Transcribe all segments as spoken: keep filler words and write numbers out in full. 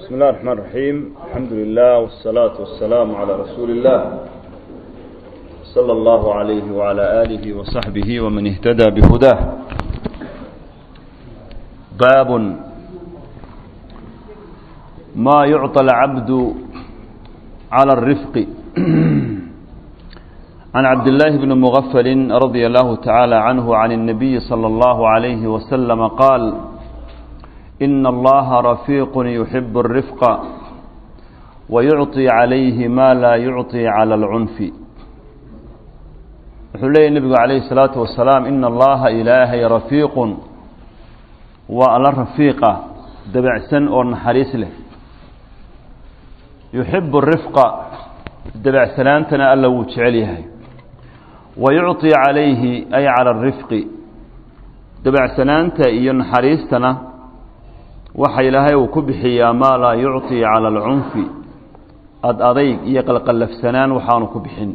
بسم الله الرحمن الرحيم. الحمد لله والصلاة والسلام على رسول الله صلى الله عليه وعلى آله وصحبه ومن اهتدى بهداه. باب ما يعطى العبد على الرفق. عن عبد الله بن مغفل رضي الله تعالى عنه عن النبي صلى الله عليه وسلم قال: إن الله رفيق يحب الرفق ويعطي عليه ما لا يعطي على العنف. وحلي النبي عليه الصلاة والسلام: إن الله إلهي رفيق وعلى الرفيقة دبع سن أو حريس له، يحب الرفق دبع سلامتنا ألا وتشعليها، ويعطي عليه أي على الرفق دبع سلامته إيون حريستنا waxa ilaahay uu ku bixiyaa ma la yu'ti ala al-unfi ad adayg iyo qalqalafsanaan waxaanu ku bixin.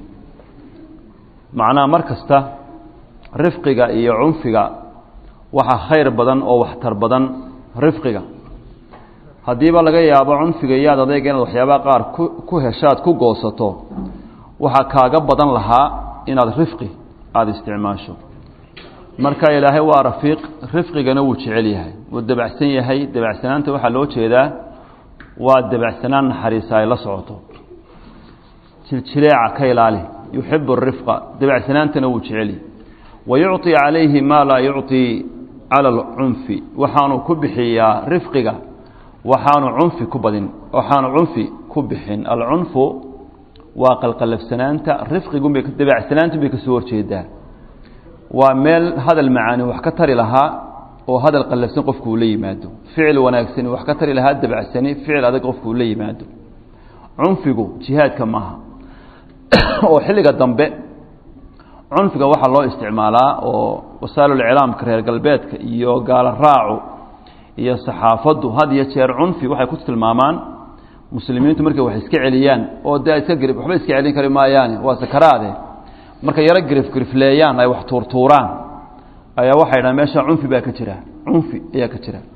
macna markasta rifqiga iyo unfiga waxa khayr badan oo waxtar badan rifqiga. hadii ba laga yaabo unfiga iyo adayga inaad waxyaaba qaar ku heshaad ku goosato, waxa kaaga badan lahaa inaad rifqi aad isticmaasho. marka ilaahay waa rafiiq, rifqigana wuu jecel yahay, wuu dabacsan yahay. dabacsanaanta waxa loo jeedaa waa dabacsanaan naxariis ay la socoto, jiljileeca ka ilaali. yuhibbu ar-rifqa dabacsanaantana wuu jecel yahay. wayu'ti alayhi ma la yu'ti ala al-unfi waxaanu ku bixiyaa rifqiga waxaanu unfi ku badin, waxaanu unfi ku bixin. al-unfu waa qalqalafsanaanta, rifqigu bay dabacsanaanta bay ka soo horjeedaa. waa meel hadal macaani wax ka tari lahaa oo hadal qalafsan qofku la yimaado, ficil wanaagsan wax ka tari lahaa dabacsani ficil adag qofku la yimaado. unfigu jihaadka maaha oo xilliga dambe unfiga waxa loo isticmaalaa oo wasaailul islaamka reer galbeedka iyo gaala raacu iyo saxaafadu had iyo jeer unfi waxay ku tilmaamaan muslimiintu markay wax iska celiyaan oo daa iska garib waxba iska celin kari maayaan, waa sakaraade. marka yara grif grifleeyaan ay wax tuurtuuraan ayaa waxay dhahaan meesha unfi baa ka jira, unfi ayaa ka jira.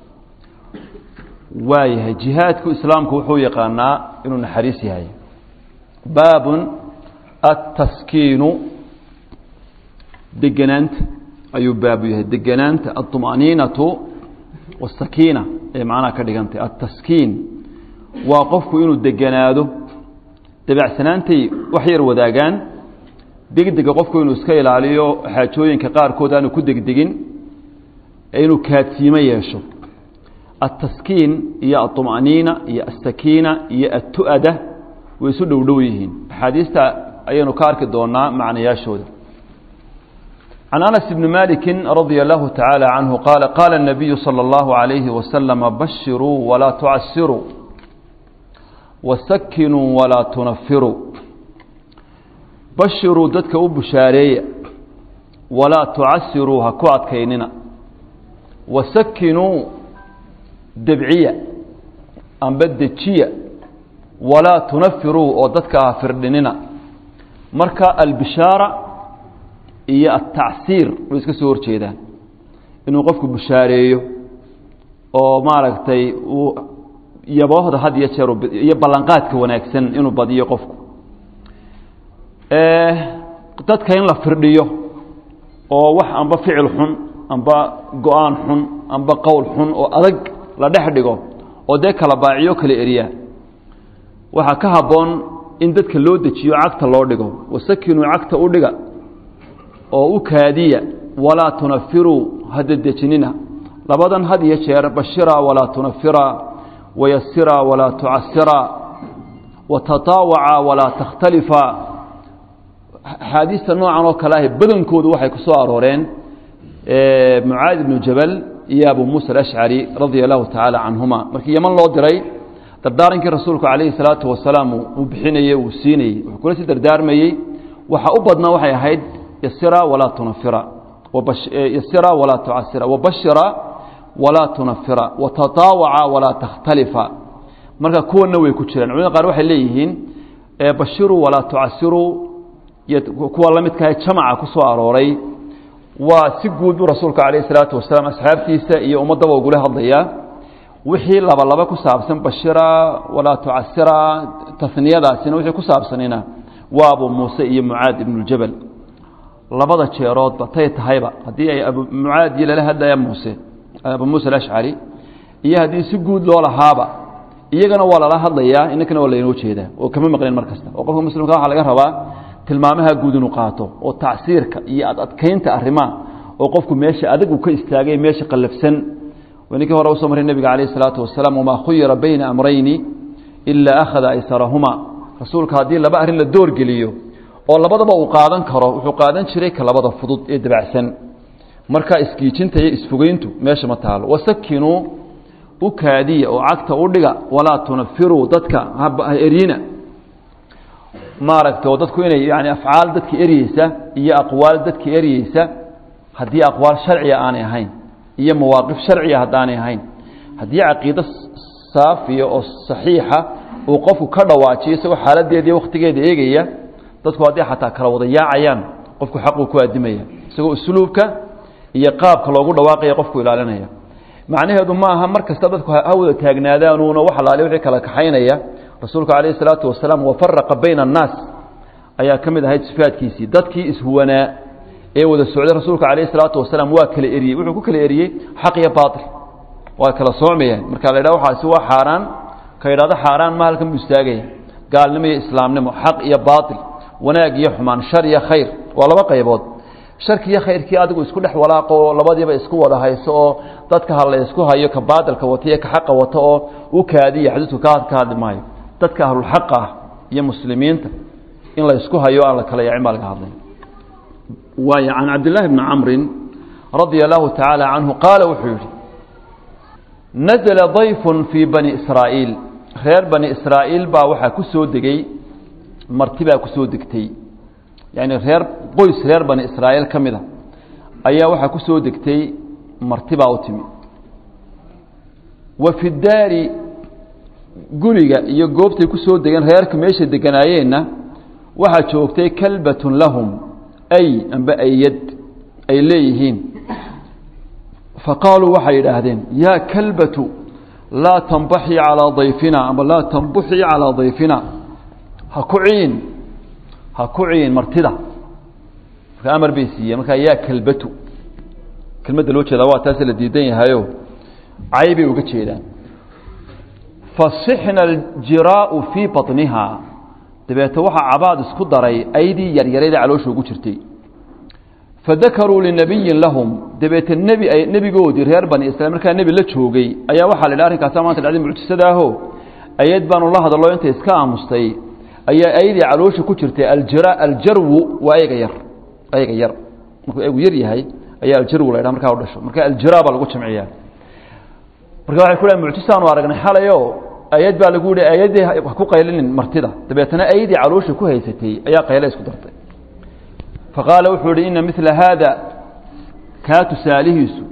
waayahay jihaadku islaamku wuxuu yaqaanaa inuu naxariis yahay. baabun at-taskiinu deganaanta ayuu baabu yahay. deganaanta at-tumaniinatu was-sakiina ee macnaha ka dhigantay. at-taskiin waa qofku inuu deganaado, dabacsanaantay wax yar wadaagaan. degdega qofku inuu iska ilaaliyo xaajooyinka qaarkood aanu ku degdegin, inuu kaadsiimo yeesho. at-taskiin iyo at-tumaniina iyo as-sakiina iyo at-tu'ada way isu dhow dhow yihiin. axaadiista ayaynu ka arki doonaa macnayaashooda. عن أنس بن مالك رضي الله تعالى عنه قال: قال النبي صلى الله عليه وسلم: بشروا ولا تعسروا وسكنوا ولا تنفروا. bashiruu dadka u bushaareeya, walaa tucasiruu ha ku adkaynina, wasakinuu debciya amba dejiya, walaa tunafiruu oo dadka ha firdhinina. marka albishaara iyo atacsiir way iska soo horjeedaan. inuu qofku bushaareeyo oo maaragtay uu yaboohda had iyo jeer iyo ballanqaadka wanaagsan inuu badiyo qofku. dadka in la firdhiyo oo wax amba ficil xun amba go-aan xun amba qowl xun oo adag la dhex dhigo oo dee kala baaciyo kala eriya, waxaa ka habboon in dadka loo dejiyo, cagta loo dhigo. wasakinuu cagta u dhiga oo u kaadiya, walaa tunafiruu hada dejinina. labadan had iyo jeer bashira walaa tunafira, wayasira walaa tucasira, watataawaca walaa takhtalifa. axaadiista noocan oo kale ah badankoodu waxay ku soo arooreen Mucaad ibn Jabal iyo Abu Muusa al-Ash'ari radiyallahu ta'ala anhuma. markii Yaman loo diray, dardaarankii rasuulku calayhi salaatu wasalaam uu bixinayay uu siinayay, wuxuu kula sii dardaarmayay. waxa u badnaa waxay ahayd yasira walaa tunafira, yasira walaa tucasira, wabashira walaa tunafira, watataawaca walaa takhtalifa. marka kuwana way ku jiraan. culimada qaar waxay leeyihiin bashiru walaa tucasiru kuwa la midka ah jamaca ku soo arooray waa si guud u rasuulka calayhi salaatu wasalaam asxaabtiisa iyo ummadaba ugu hadlaya. wixii laba laba ku saabsan bashira walaa tucasira tasniyadaasina wixii ku saabsanina waa abu muuse iyo mucaad ibnu jabal labada jeeroodba tay tahayba haddii ay abu mucaad iyo lala hadlaya muuse abu muuse alashcari iyo haddii si guud loo lahaaba iyagana waa lala hadlayaa inankana waa laynoo jeedaa oo kama maqleen mar kasta oo qofka muslimka waxaa laga rabaa tilmaamaha guud inuu qaato oo tacsiirka iyo adadkaynta arrimaha oo qofku meesha adag uu ka istaagay meesha qallafsan waninkii hore usoo maray nebiga calayhi salaatu wasalaam wamaa khuyira bayna amrayni ilaa akhada aysarahuma rasuulka haddii laba arrin la doorgeliyo oo labadaba uu qaadan karo wuxuu qaadan jiray ka labada fudud ee dabacsan marka iskiijinta iyo isfogeyntu meesha ma taalo wasakinuu u kaadiya oo cagta u dhiga walaa tunafiruu dadka ha erina maaragta oo dadku inay yani afcaal dadka eriyeysa iyo aqwaal dadka eriyeysa haddii aqwaal sharciya aanay ahayn iyo mawaaqif sharciya haddaanay ahayn haddii caqiido saafiya oo saxiixa uu qofku ka dhawaajiyo isagoo xaaladeediiyo wakhtigeeda eegaya dadku haddii xataa kala wada yaacayaan qofku xaquu ku addimaya isagoo usluubka iyo qaabka loogu dhawaaqaya qofku ilaalinaya macnaheedu ma aha mar kasta dadku ha wada taagnaadaanuuna wax alaali wixii kala kaxaynaya rasuulku calayhi salaatu wasalaam wafaraqa bayna annaas ayaa ka mid ahayd sifaadkiisii dadkii ishuwanaa ee wada socday rasuulka calayhi salaatu wasalaam waa kala eriyey wuxuu ku kala eriyey xaq iyo baatil waa kala soocmayaan marka la yidhaha waxaasi waa xaaraan ka yidhahdo xaaraan ma halkan buu istaagaya gaalnimo iyo islaamnimo xaq iyo baatil wanaag iyo xumaan shar iyo khayr waa laba qaybood sharki iyo khayrkii adigu isku dhex walaaqo oo labadiiba isku wada hayso oo dadka ha la isku hayo ka baatilka wata iyo ka xaqa wata oo u kaadiya xadiisku ka ka hadli maayo dadka ahlul xaqa ah iyo muslimiinta in la isku hayo aan la kala yaacin baa laga hadlay waayo can cabdillaahi bni camrin radia allahu tacaala canhu qaala wuxuu yidhi nazala dayfun fii bani israa'iil reer bani israa'iil baa waxaa ku soo degey marti baa ku soo degtay yacni reer qoys reer bani israa'iil ka mid a ayaa waxaa ku soo degtay marti baa u timi wa fi daari guriga iyo goobtay ku soo degeen reerka meesha deganaayeenna waxaa joogtay kalbatun lahum ay amba ayad ay leeyihiin faqaaluu waxay yidhaahdeen yaa kalbatu laa tanbaxii calaa dayfina amba laa tanbuxii calaa dayfina ha ku ciin ha ku ciin martida marka amar bay siiyeen markaa yaa kalbatu kelmadda loo jeedaa waa taas la diidan yahayo cay bay uga jeedaan fasixna aljiraa'u fii baطniha dabeete waxaa cabaad isku daray aydii yaryarayda caloosha ugu jirtay fadakaruu linabiyin lahum dabeete nebi ay nebigoodii reer bani israiil markaa nebi la joogay ayaa waxaa la yidhaha arrinkaasa maanta dhacday mucjisadaaho ayad baanu la hadaloo intay iska aamustay ayaa aydii caloosha ku jirtay aljira aljarwu waa ayga yar ayga yar markuu aygu yar yahay ayaa aljarwu la yidhaha markaa u dhasho marka aljira baa lagu jamciyaa marka waxay ku leeyahay mucjisaanu aragnay xalayo ayad baa lagu yidhi ayadii wax ku qaylinin martida dabeetana aydii caloosha ku haysatay ayaa qayla isku dartay faqaala wuxuu yihi ina mila haada kaa tusaalihiisu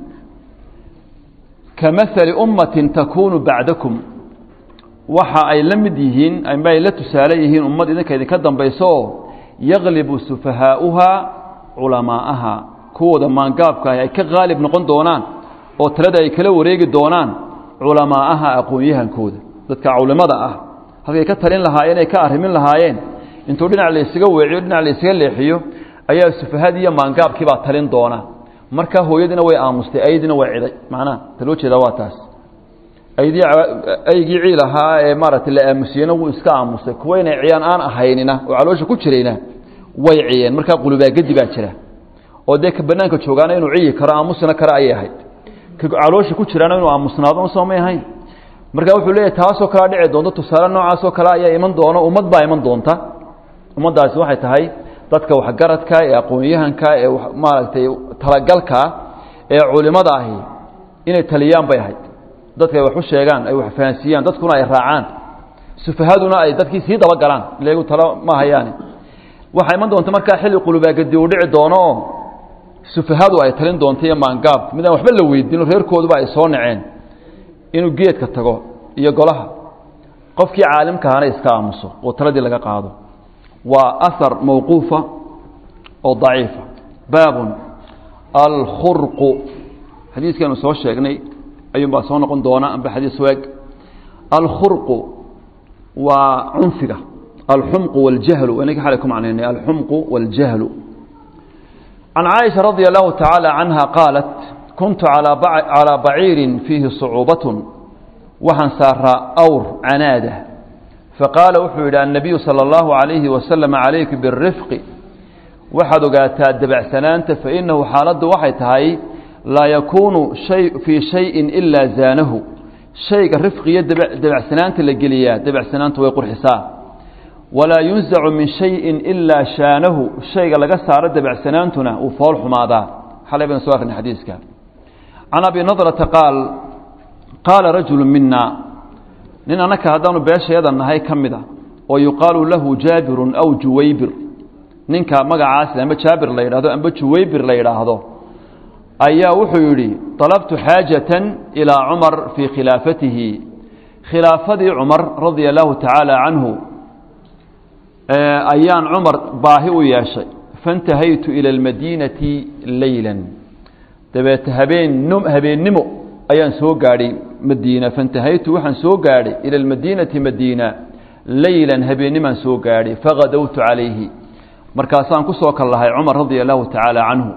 ka mahali ummatin takuunu bacdakum waxa ay la mid yihiin amba ay la tusaale yihiin ummad idinka idinka dambayso oo yaglibu sufahaa'uhaa culamaa'aha kuwooda maangaabka ah ay ka qaalib noqon doonaan oo talada ay kala wareegi doonaan culamaa'aha aqoon-yahankooda dadka culimada ah halkay ka talin lahaayeen ay ka arrimin lahaayeen intuu dhinac la isaga weeciyo dhinac la isaga leexiyo ayaa sufahadii iyo maangaabkii baa talin doona markaa hooyadiina way aamustay ayadiina way ciday macnaha ta loo jeedaa waa taas aydii aygii ciil ahaa ee maaragtay la aamusiyena wuu iska aamusay kuwa inay ciyaan aan ahaynina oo caloosha ku jirayna way ciyeen markaa qulubaagadi baa jira oo dee ka banaanka joogaana inuu ciyi karo aamusna kara ayay ahayd ka caloosha ku jiraana inuu aamusnaado soo may ahayn marka wuxuu leeyahay taasoo kala dhici doonto tusaale noocaasoo kale ayaa iman doono ummad baa iman doonta ummaddaasi waxay tahay dadka waxgaradka ee aqoon-yahanka ee maaragtay talagalka ee culimada ahi inay taliyaan bay ahayd dadka ay wax u sheegaan ay wax fahansiiyaan dadkuna ay raacaan sufahaduna ay dadkii sii dabagalaan ileegu talo ma hayaani waxaa iman doonta markaa xilli qulubaagadi uu dhici doono oo sufahadu ay talin doonto iyo maangaabka midaan waxba la weydiino reerkooduba ay soo naceen inuu geedka tago iyo golaha qofkii caalimka ahana iska aamuso oo taladii laga qaado waa ahar mawquufa oo daciifa baabun alkhurqu xadiiskaanu soo sheegnay أيوم بأسون قن دونا بحديث واق الخرق وعنفقة الحمق والجهل وأنا حالكم عن الحمق والجهل. عن عائشة رضي الله تعالى عنها قالت كنت على على بعير فيه صعوبة وحن سار أور عناده فقال وحيد النبي صلى الله عليه وسلم عليك بالرفق وحد قاتا دبع سنانت فإنه حالد وحيت هاي لا يكون شيء في شيء إلا زانه شيء الرفق يدبع دبع سنانت اللي دبع سنانت ويقول حساب ولا ينزع من شيء إلا شانه الشيء اللي قصار دبع سنانتنا وفرح ماذا حلا بن سواق الحديث كان. عن أبي نضرة قال قال رجل منا لأن أنا كهدان بأشياء هذا النهاية كمدة ويقال له جابر أو جويبر ننكا مقع عاسل أما جابر لا يراهدو أما جويبر لا يراهدو أيا وحيري طلبت حاجة إلى عمر في خلافته خلافة عمر رضي الله تعالى عنه أيان عمر باهي يا شيء فانتهيت إلى المدينة ليلا تبيت هبين نم هبين نمو أيان سو قاري مدينة فانتهيت وحن سو قاري إلى المدينة مدينة ليلا هبين نمان سو قاري فغدوت عليه مركاسان كسوك الله عمر رضي الله تعالى عنه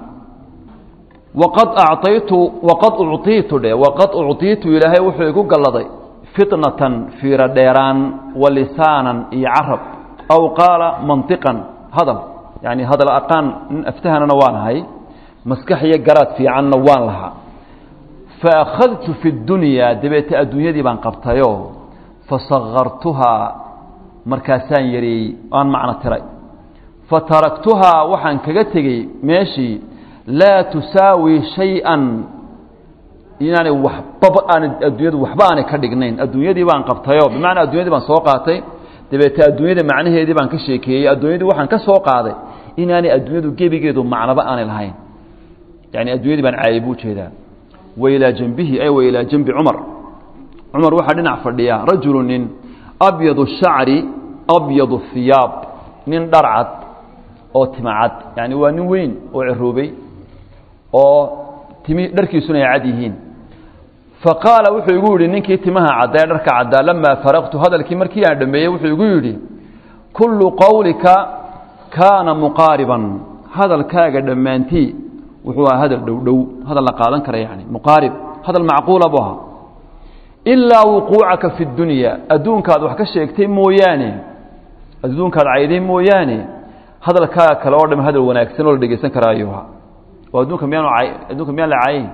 وقد أعطيت وقد أعطيت له وقد أعطيت إلهي وحي قلدي فطنة في رديران ولسانا يعرب أو قال منطقا هذا يعني هذا الأقان افتهنا نوان هاي مسكحية قرات في عن نوان لها فأخذت في الدنيا دبيت الدنيا دي بان قبطيو فصغرتها مركاسان يري آن معنى تري فتركتها وحن كجتجي ماشي لا تساوي شيئا يعني وحبب أنا الدنيا وحبانة كدقنين الدنيا دي بان قبطيو بمعنى الدنيا دي بان سوقاتي دبيت الدنيا دي معنى دي بان كشيكي الدنيا دي وحن كسوقاتي إن أنا الدنيا دي جيبي جيدو معنى بقى أنا الهين يعني الدنيا دي بان عايبو كذا وإلى جنبه أي وإلى جنب عمر عمر واحد نعفر ليا رجل أبيض الشعر أبيض الثياب نين درعت أو تمعت يعني ونوين أو عروبي أو تمي دركي سنة عاديين فقال وحي يقول إنك تمها عدا درك عدا لما فرغت هذا الكمركي عندما وحي يقول كل قولك كان مقاربا هذا الكاغ دمانتي وهو هذا الدو هذا اللي قالن كره يعني مقارب هذا المعقول ابوها إلا وقوعك في الدنيا أدونك هذا وحكا شيكتين موياني أدونك هذا عيدين موياني هذا الكاغ كالورد من هذا الوناكسين ولا دقيسان كرايوها وأدونك ميانو عي أدونك ميان لعين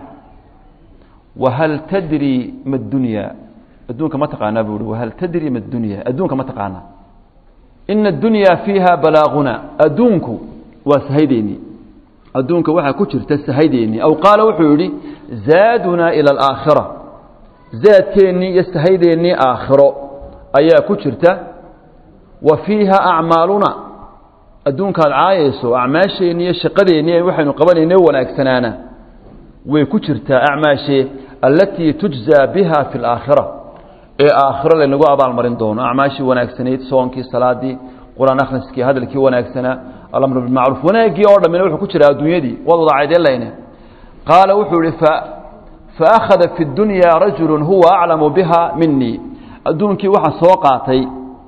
وهل تدري ما الدنيا أدونك ما تقانا بقول وهل تدري ما الدنيا أدونك ما تقانا إن الدنيا فيها بلاغنا أدونك وسهيديني أدونك وحا كتر تستهيديني أو قال وحولي زادنا إلى الآخرة زاد كيني يستهيديني آخرة أيا كترت وفيها أعمالنا أدونك العايس وأعماشيني الشقديني وحا نقبليني ولا أكسنانا وكترت أعماشي التي تجزى بها في الآخرة إيه آخرة لنقول أبا المرين دون أعماشي وانا أكسنيت صونكي صلاة قرآن أخنسكي هذا الكي وانا أكسنا الأمر بالمعروف وانا يجي أورد من وحو كتر الدنيا دي وضع عيدين لينا قال وحو فأخذ في الدنيا رجل هو أعلم بها مني أدونك وحا سوقاتي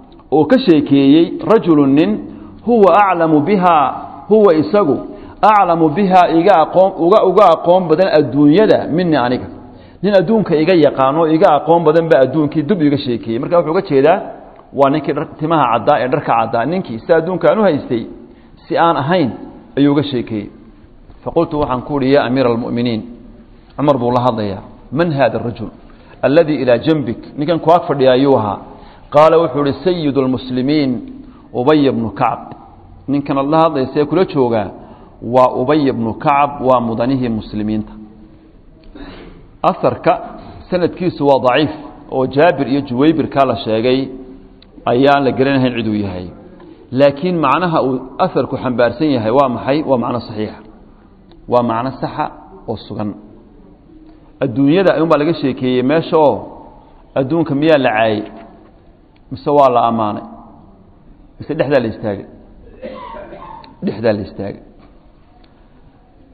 وكشيكي رجل هو أعلم بها هو إساقو أعلم بها إيقا أقوم إيقا أقوم بدن الدنيا دا مني عنك nin adduunka iga yaqaano iga aqoon badan ba adduunkii dub iga sheekay marka wuxuu ga jeedaa waa ninkii timaha cadda ee dharka cadda ninkii sida adduunka aanu haystay si aan ahayn ayuu ga sheekay faqultu waxaan ku riyaa amir almu'minin umar buu la hadlaya man hada arrajul alladhi ila janbik ninkan ku ag fadhiya ayuha qala wuxuu ri sayyidul muslimin ubay ibn ka'b ninkan allah hadlayay kula jooga waa ubay ibn ka'b waa mudanihi muslimiinta أثرك سنة كيس هو ضعيف وجابر يجويبر كلا شيء أيان لقرنها العدوية هاي لكن معناها أثرك حنبارسية هاي ومحي ومعنى صحيح ومعنى صحة والصغن الدنيا ده يوم بلقى شيء كي ما شو الدون كمية لعاي مستوى الله أمانة بس ده ده الاستاج ده ده الاستاج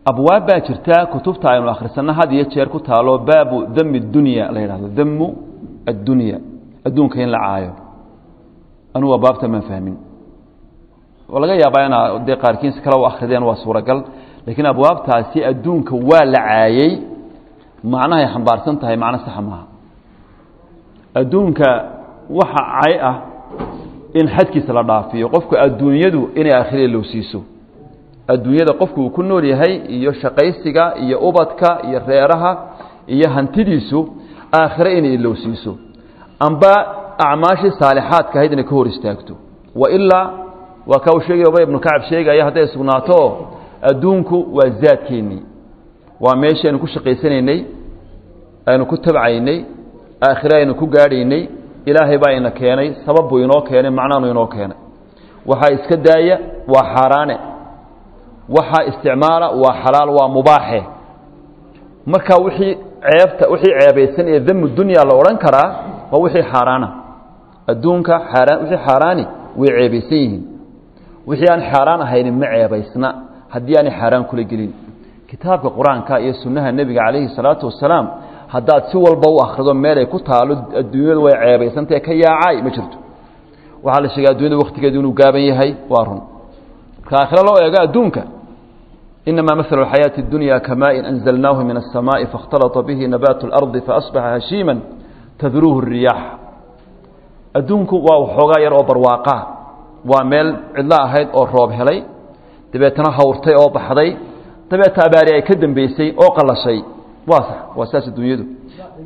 abwaab baa jirta kutubta aynu akhrisanna had iyo jeer ku taalo baabu dami dunya la yidhahdo damu addunya adduunka in la caayo anugu baabta ma fahmin walaga yaabaa inaa dee qaarkiin si kale u akhrideen waa suuragal laakiin abwaabtaasi adduunka waa la caayay macnahay xambaarsan tahay macno sax maaha adduunka waxa caay ah in xadkiisa la dhaafiyo qofku adduunyadu inay aakhirada loo siiso adduunyada qofku uu ku nool yahay iyo shaqaysiga iyo ubadka iyo reeraha iyo hantidiisu aakhira inay loo siiso amba acmaashi saalixaadka ahayd inay ka hor istaagto wa ilaa waa ka uu sheegay Ubay ibn Ka'b sheegaya hadday sugnaato adduunku waa zaadkeennii waa meeshii aynu ku shaqaysanaynay aynu ku tabcaynay aakhira aynu ku gaadhaynay ilaahay baa ina keenay sabab buu inoo keenay macnaanu inoo keenay waxaa iska daaya waa xaaraane waxaa isticmaala waa xalaal waa mubaaxe marka wixii ceebta wixii ceebaysan ee damu dunya la oran karaa waa wixii xaaraana adduunka xaaraan wixii xaaraani way ceebaysan yihiin wixii aan xaaraan ahayn ma ceebaysna haddii aan xaaraan kula gelin kitaabka quraanka iyo sunnaha nabiga calayhi salaatu wasalaam haddaad si walba u akhrido meel ay ku taalo adduunyadu way ceebaysantay ka yaacay ma jirto waxaa la sheegay adduunyada waqtigeedu inuu gaaban yahay waa run ka aakhira loo eego adduunka إنما مثل الحياة الدنيا كماء أنزلناه من السماء فاختلط به نبات الأرض فأصبح هشيما تذروه الرياح أدونك وحوغا ير أو برواقع وميل علا هيد أو روب هلي تبيتنا هورتي أو بحضي تبيت أباري كدن بيسي أو قل شيء واضح وأساس الدنيا دو.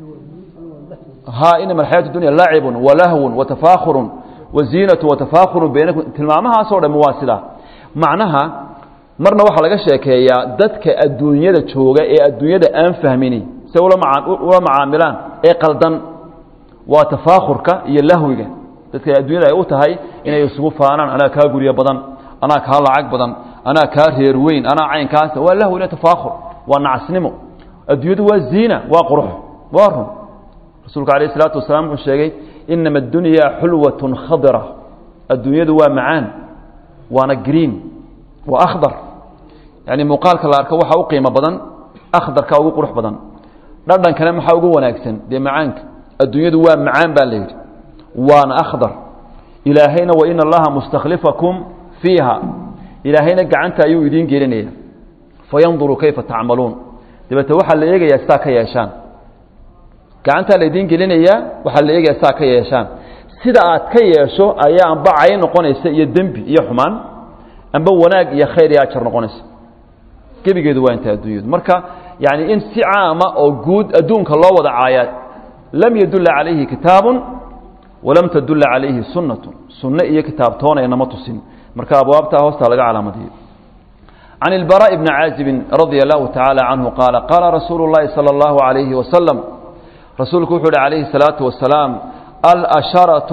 ها إنما الحياة الدنيا لعب ولهو وتفاخر وزينة وتفاخر بينكم تلمامها صورة مواسلة معناها marna waxa laga sheekeeyaa dadka adduunyada jooga ee adduunyada aan fahmini si ula macaamilaan ee qaldan waa tafaakhurka iyo lahwiga dadka adduunyada ay u tahay inay isugu faanaan ana ka guriya badan ana ka lacag badan ana ka reer weyn ana caynkaas waa lahwi iyo tafaakhur waa nacasnimo adduunyadu waa ziina waa qurux waa run rasuulka kaleey salaatu wasalaam wuxuu sheegay inma ad-dunya hulwatun khadra adduunyadu waa macaan waana green waa akhdar يعني مقالك la arko waxa u qiimo badan akhdarka ugu qurux badan dhadhan kale waxa ugu wanaagsan de macaanka adduunyadu waa macaan baa leeyahay waana akhdar ilaahayna wa inna allaha mustakhlifakum fiha ilaahayna gacanta ayuu idin gelinaya fayanzuru kayfa ta'malun dibata waxa la eegayaa saa ka yeeshaan gacanta la idin gelinaya waxa la eegayaa saa ka yeeshaan sida aad ka yeesho ayaa amba ay noqonaysa iyo dambi iyo xumaan amba wanaag iyo khayr iyo ajar noqonaysa gebigeedu waa inta adduunyadu marka yani in si caama oo guud adduunka loo wada caayad lam yadulla calayhi kitaabun walam tadulla calayhi sunnatun sunna iyo kitaab toonayna ma tusin marka abwaabta hoosta laga calaamadiyo عن البراء بن عازب رضي الله تعالى عنه قال قال رسول الله صلى الله عليه وسلم رسولك وحده عليه الصلاة والسلام الأشرة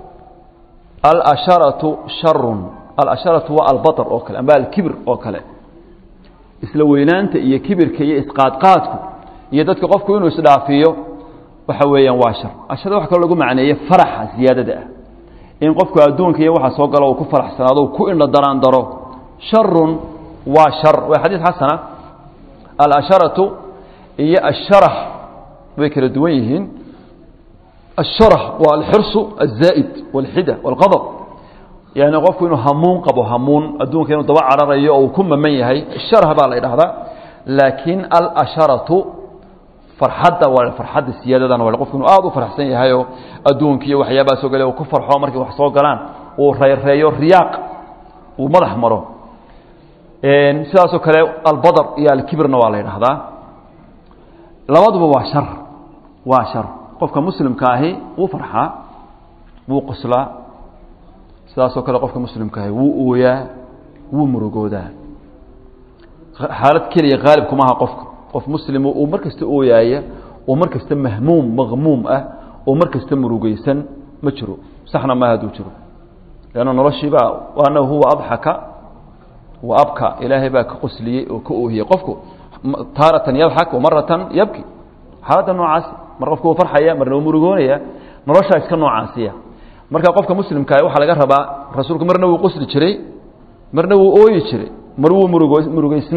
الأشرة شر الأشرة والبطر أوكل أما الكبر أوكل isla weynaanta iyo kibirka iyo isqaadqaadku iyo dadka qofku inuu isdhaafiyo waxa weeyaan waa shar ashada wax kale lagu macneeyo faraxa ziyaadada ah in qofku adduunka iyo waxa soo galo uu ku faraxsanaado ku indha daraan daro sharrun waa shar waa xadiis xasana al asharatu iyo asharah way kala duwan yihiin asharah waa al hirsu az-zaid wal hida wal ghadab يعني qofku inuu hamuun qabo hamuun adduunka inuu daba cararayo oo ku maman yahay sharh baa la yiraahdaa laakiin al asharatu farxadda wala farxadda siyaadadan wala qofku inuu aad u faraxsan yahay oo adduunka iyo waxyaabaha soo galay oo ku farxo markii wax soo galaan oo reereeyo riyaaq oo madax maro een sidaas oo kale al badr iyo al kibrna waa la yiraahdaa labaduba waa shar waa shar qofka muslimka ahi uu farxa uu qoslaa sidaasoo kale qofka muslimka ah wuu ooyaa wuu murugoodaa xaalad kaliya qaalib kuma aha qofka qof muslim oo markasta ooyaaya oo markasta mahmuum maghmuum ah oo markasta murugaysan ma jiro saxna ma hadu jiro laana noloshiba waana huwa adhaka wa abka ilaahay baa ka qosliyay oo ka oohiyay qofku taaratan yadhak wa maratan yabki xaalada noocaas mar qofku farxaya marna murugoonaya nolosha iska noocaasiya marka qofka muslimka ah waxa laga rabaa rasuulku marna uu qosli jiray marna uu ooyi jiray mar uu murugaysna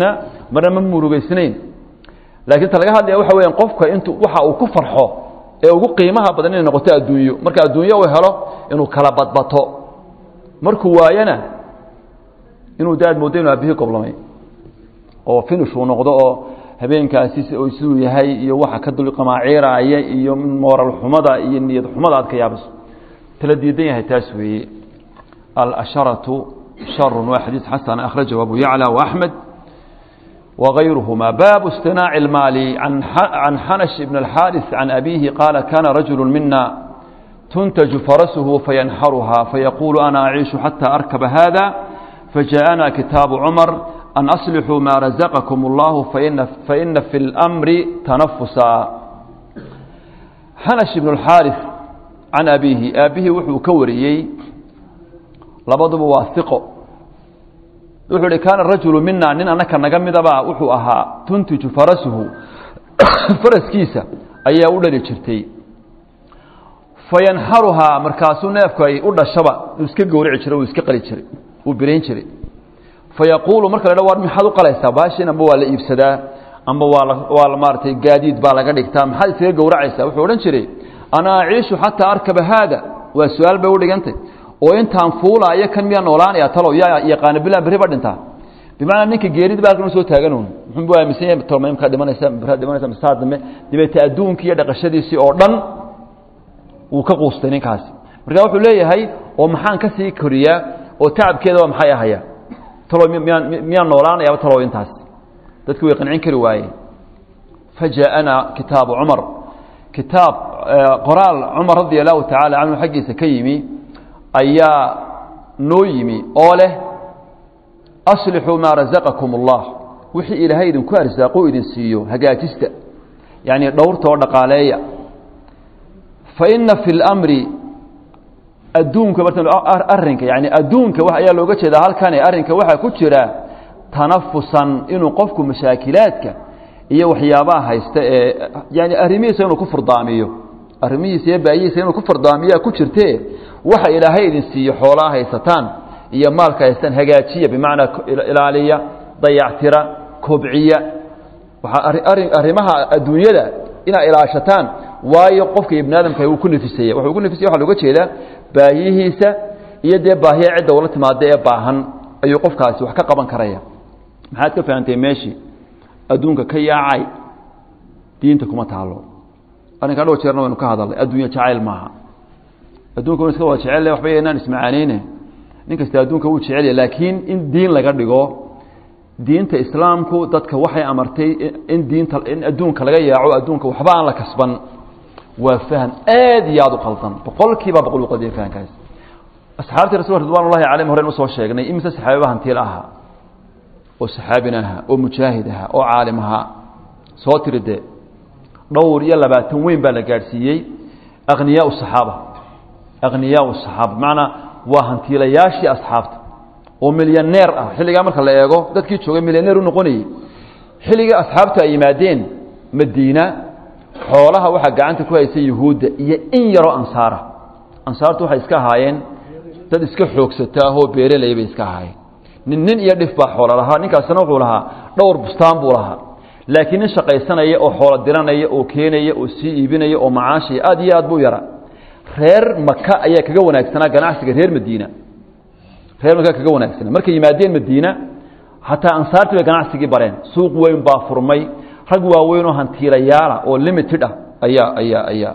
marna ma murugaysnayn laakiin ta laga hadlaya waxa weeyaan qofka intuu waxa uu ku farxo ee ugu qiimaha badan inay noqoto adduunyo marka adduunyo uu helo inuu kala badbato markuu waayana inuu daad moodayno abihi qoblamay oo finish uu noqdo oo habeenkaasi oo siduu yahay iyo waxa ka dul qamaaciiraya iyo moral xumada iyo niyad xumada aad ka yaabas tala diidan yahay taas weeye al asharatu shar wa hadith hasan akhrajahu abu ya'la wa ahmad وغيرهما باب استناع المال عن عن حنش بن الحارث عن أبيه قال كان رجل منا تنتج فرسه فينحرها فيقول أنا أعيش حتى أركب هذا فجاءنا كتاب عمر أن أصلحوا ما رزقكم الله فإن, فإن في الأمر تنفسا حنش بن الحارث عن أبيه أبيه وحو كوريي لبضب واثقه wuxuu yidhi kaana rajulu mina nin annaka naga midaba wuxuu ahaa tuntiju farasuhu faraskiisa ayaa u dhali jirtay fayanharuhaa markaasuu neefku ay u dhashaba uu iska gowrici jiray uu iska qali jiray uu birayn jiray fayaquulu marka la dha war maxaad u qalaysaa baashin amba waa la iibsadaa amba waa la waa la maaragtay gaadiid baa laga dhigtaa maxaad iskaga gowracaysaa wuxuu odhan jiray ana aciishu xataa arkaba haada waa su-aal bay u dhigantay oo intaan fuulaayo kan miyaa noolaanaya talow yaa yaqaana bilaa beri ba dhintaa bimacnaa ninka geerida baa soo taaganun muxuu aaminsan yahay tolmaymka dhimanaysa bira dhimanaysa masaadme dibeyta adduunka iyo dhaqashadiisii oo dhan uu ka quustay ninkaasi marka wuxuu leeyahay oo maxaan ka sii koriyaa oo tacabkeeda waa maxay ahaya talow miyaa noolaanaya talow intaas dadku way qancin kari waayeen fajaa'ana kitaabu cumar kitaab qoraal cumar radiyallahu ta'ala anhu xaqiisa ka yimi ayaa noo yimi oo leh aslixuu maa razaqakum allah wixii ilaahay idinku arsaaqo idin siiyo hagaajista yani dhowrta oo dhaqaaleeya fa inna fi lamri adduunka arrinka yani adduunka wax ayaa looga jeedaa halkani arrinka waxaa ku jira tanafusan inuu qofku mashaakilaadka iyo waxyaabaha haysta ee yani arrimihiisa inuu ku furdaamiyo arrimihiisa iyo baayihiisa inuu ku furdaamiyaa ku jirtee waxa ilaahay idin siiyo xoolaha haysataan iyo maalka haystaan hagaajiya bimacnaa ilaaliya dayactira kobciya waxaa arrimaha adduunyada inaa ilaashataan waayo qofka ibn aadamka uu ku nafisaya wuxuu ku nafisaya waxa looga jeedaa baahiyihiisa iyo dee baahiya cidda ula timaada ee baahan ayuu qofkaasi wax ka qaban karaya maxaad ka fahantay meeshii adduunka ka yaacay diinta kuma taalo arrinka dhowr jeerna waynu ka hadalnay adduunya jacayl maaha adduunka iska waa jecel waxba inaan ismacaaneyne nin kasta adduunka uu jecel yahay laakiin in diin laga dhigo diinta islaamku dadka waxay amartay in diinta in adduunka laga yaaco adduunka waxba aan la kasban waa faham aad iyo aad u qaldan boqolkiiba boqol u qadiya fahankaas asxaabtii rasuulka ridwaanullaahi calayhim horeen usoo sheegnay imise saxaababa hantiil ahaa oo saxaabin ahaa oo mujaahid ahaa oo caalim ahaa soo tiride dhowr iyo labaatan weyn baa la gaadhsiiyey akhniyaa saxaaba akhniyaa saxaaba macnaa waa hantiilayaashii asxaabta oo milyaneer ah xilligaa marka la eego dadkii joogay milyaneer u noqonayey xilligii asxaabtu ay yimaadeen madiina xoolaha waxaa gacanta ku haysay yuhuudda iyo in yaroo ansaara ansaartu waxay iska ahaayeen dad iska xoogsataa oo beeraley bay iska ahaayeen nin nin iyo dhif baa xoola lahaa ninkaasna wuxuu lahaa dhowr bustaan buu lahaa laakiin nin shaqaysanaya oo xoolo diranaya oo keenaya oo sii iibinaya oo macaashaya aad iyo aad buu yara reer maka ayaa kaga wanaagsanaa ganacsiga reer madiina reer maka kaga wanaagsanaa markay yimaadeen madiina hataa ansaartii bay ganacsigii bareen suuq weyn baa furmay rag waaweyn oo hantiilayaala oo limited ah ayaa ayaa ayaa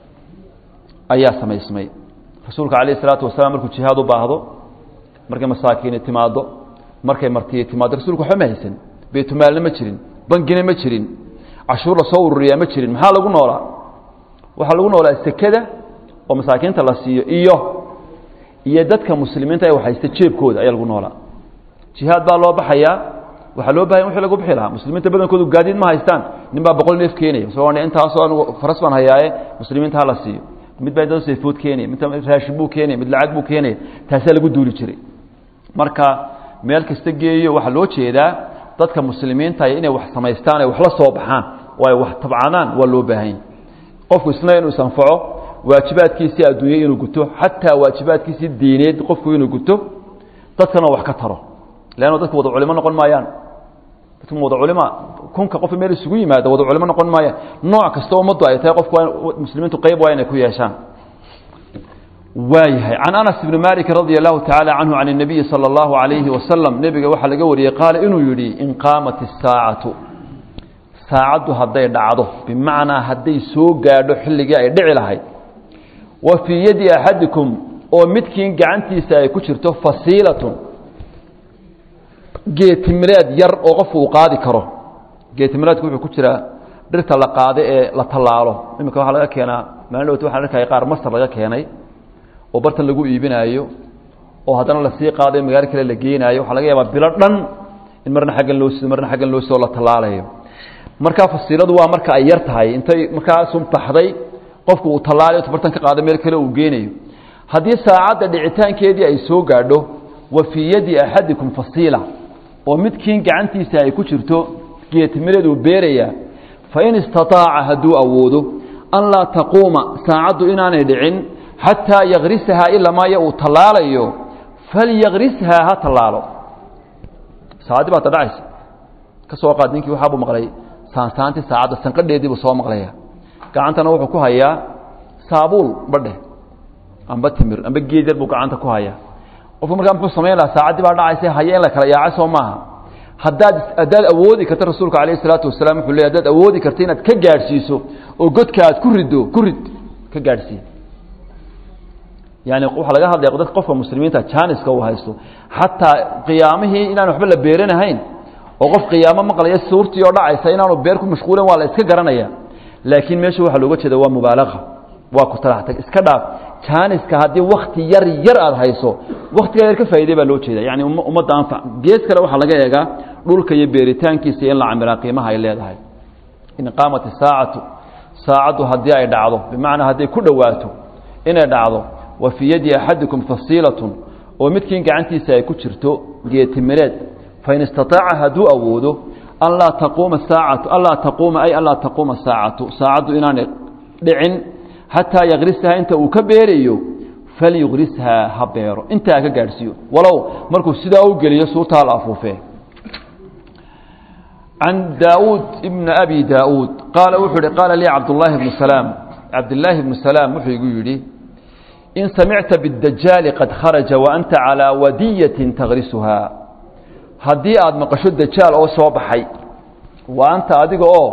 ayaa samaysmay rasuulka calayhi salaatu wasalaam markuu jihaad u baahdo markay masaakiini timaado markay martiye timaado rasuulku waxba ma haysan beetumaalna ma jirin bangina ma jirin cashuur la soo ururiyaa ma jirin maxaa lagu noolaa waxaa lagu noolaa sekada oo masaakiinta la siiyo iyo iyo dadka muslimiinta ay waxaysta jeebkooda ayaa lagu noolaa jihaad baa loo baxayaa waxaa loo baahaya wixii lagu bixi lahaa muslimiinta badankoodu gaadiid ma haystaan nin baa boqol neef keenaya soo intaasoo anigu faras baan hayaaye muslimiinta ha la siiyo mid baa intaasoo sayfood keenaya mid raashin buu keenaya mid lacag buu keenaya taasaa lagu duuli jiray marka meel kasta geeyo waxaa loo jeedaa dadka muslimiinta inay wax samaystaan ay wax la soo baxaan oo ay wax tabcadaan waa loo baahan yahay qofku isna inuu sanfaco waajibaadkiisii adduunye inuu guto xataa waajibaadkiisii diineed qofku inuu guto dadkana wax ka taro leanno dadku wada culimo noqon maayaan dadku wada culimo kunka qof meel isugu yimaado wada culimo noqon maaya nooc kasta oo umadu ay tahay qofku muslimiintu qayb waa inay ku yeeshaan waayahay can Anas ibn Malik radiyallahu ta'ala anhu an an-nabiy sallallahu alayhi wa sallam nabiga waxa laga wariyay qaal inuu yiri in qaamati as-saa'atu saacadu haday dhacdo bimaana haday soo gaadho xilliga ay dhici lahayd wa fi yadi ahadikum oo midkiin gacantiisa ay ku jirto fasiilatun geetimireed yar oo qof uu qaadi karo geetimireedku wuxuu ku jira dhirta la qaade ee la talaalo imika waxa laga keenaa maalin waxa arkay qaar masar laga keenay oo bartan lagu iibinayo oo hadana la sii qaaday magaalo kale la geenayo waxa laga yaabaa bilo dhan in marna xaggan loo soo marna xaggan loo soo la talaalayo marka fasiiladu waa marka ay yar tahay intay marka sum baxday qofku uu talaalayo bartan ka qaaday meel kale uu geenayo hadii saacada dhicitaankeedii ay soo gaadho wa fi yadi ahadikum fasila oo midkiin gacantiisa ay ku jirto geetimireed uu beeraya fa in istataa'a hadu awoodo an la taquuma saacadu inaanay dhicin hatta yaghrisaha illa ma ya talaalayo falyagrisha ha talaalo saacadi baa tadacaysa ka soo qaad ninkii waxa uu maqlay saansaanti saacada sanqadheedii buu soo maqlaya gacantana wuxuu ku hayaa saabuul badhe amba timir amba geedar buu gacanta ku hayaa qofku markaa muxuu sameeyaa saacadi baa dhacaysa hayeen la kala yaacay soo maaha haddaad haddaad awoodi karto rasuulka kaleey salaatu wasalaam wuxuu leeyahay haddaad awoodi karto inaad ka gaarsiiso oo godka aad ku rido ku rid ka gaarsiin yani waxa laga hadlayaa dadka qofka muslimiinta jaaniska uu haysto hatta qiyaamihii inaan waxba la beeranahayn oo qof qiyaamo maqlaya suurtii oo dhacaysa inaanu beer ku mashquulan waa la iska garanaya laakiin meesha waxa looga jeedaa waa mubaalaqa waa ku talaxtag iska dhaaf jaaniska hadii waqti yar yar aad hayso waqtiga yar ka faa'iido baa loo jeedaa yani ummadda anfa gees kale waxa laga eegaa dhulka iyo beeritaankiisa in la camira qiimaha ay leedahay in qaamati saacatu saacadu hadii ay dhacdo bimaana hadii ku dhawaato inay dhacdo wa fi yadi ahadikum fasilatun oo midkiin gacantiisa ay ku jirto geetimireed fa in istataa'a hadu awoodo an la taquuma saacatu alla taquuma ay alla taquuma saacatu saacadu inaanay dhicin hatta yagrisaha inta uu ka beerayo falyugrisha habeero inta ka gaarsiyo walow markuu sidaa u geliyo suurta la afuufee عن داود ابن أبي داود قال وحري قال لي عبد الله بن سلام عبد الله بن سلام وحري يقول لي إن سمعت بالدجال قد خرج وأنت على ودية تغرسها هدي أد مقشو الدجال أو صوبحي وأنت أدق أو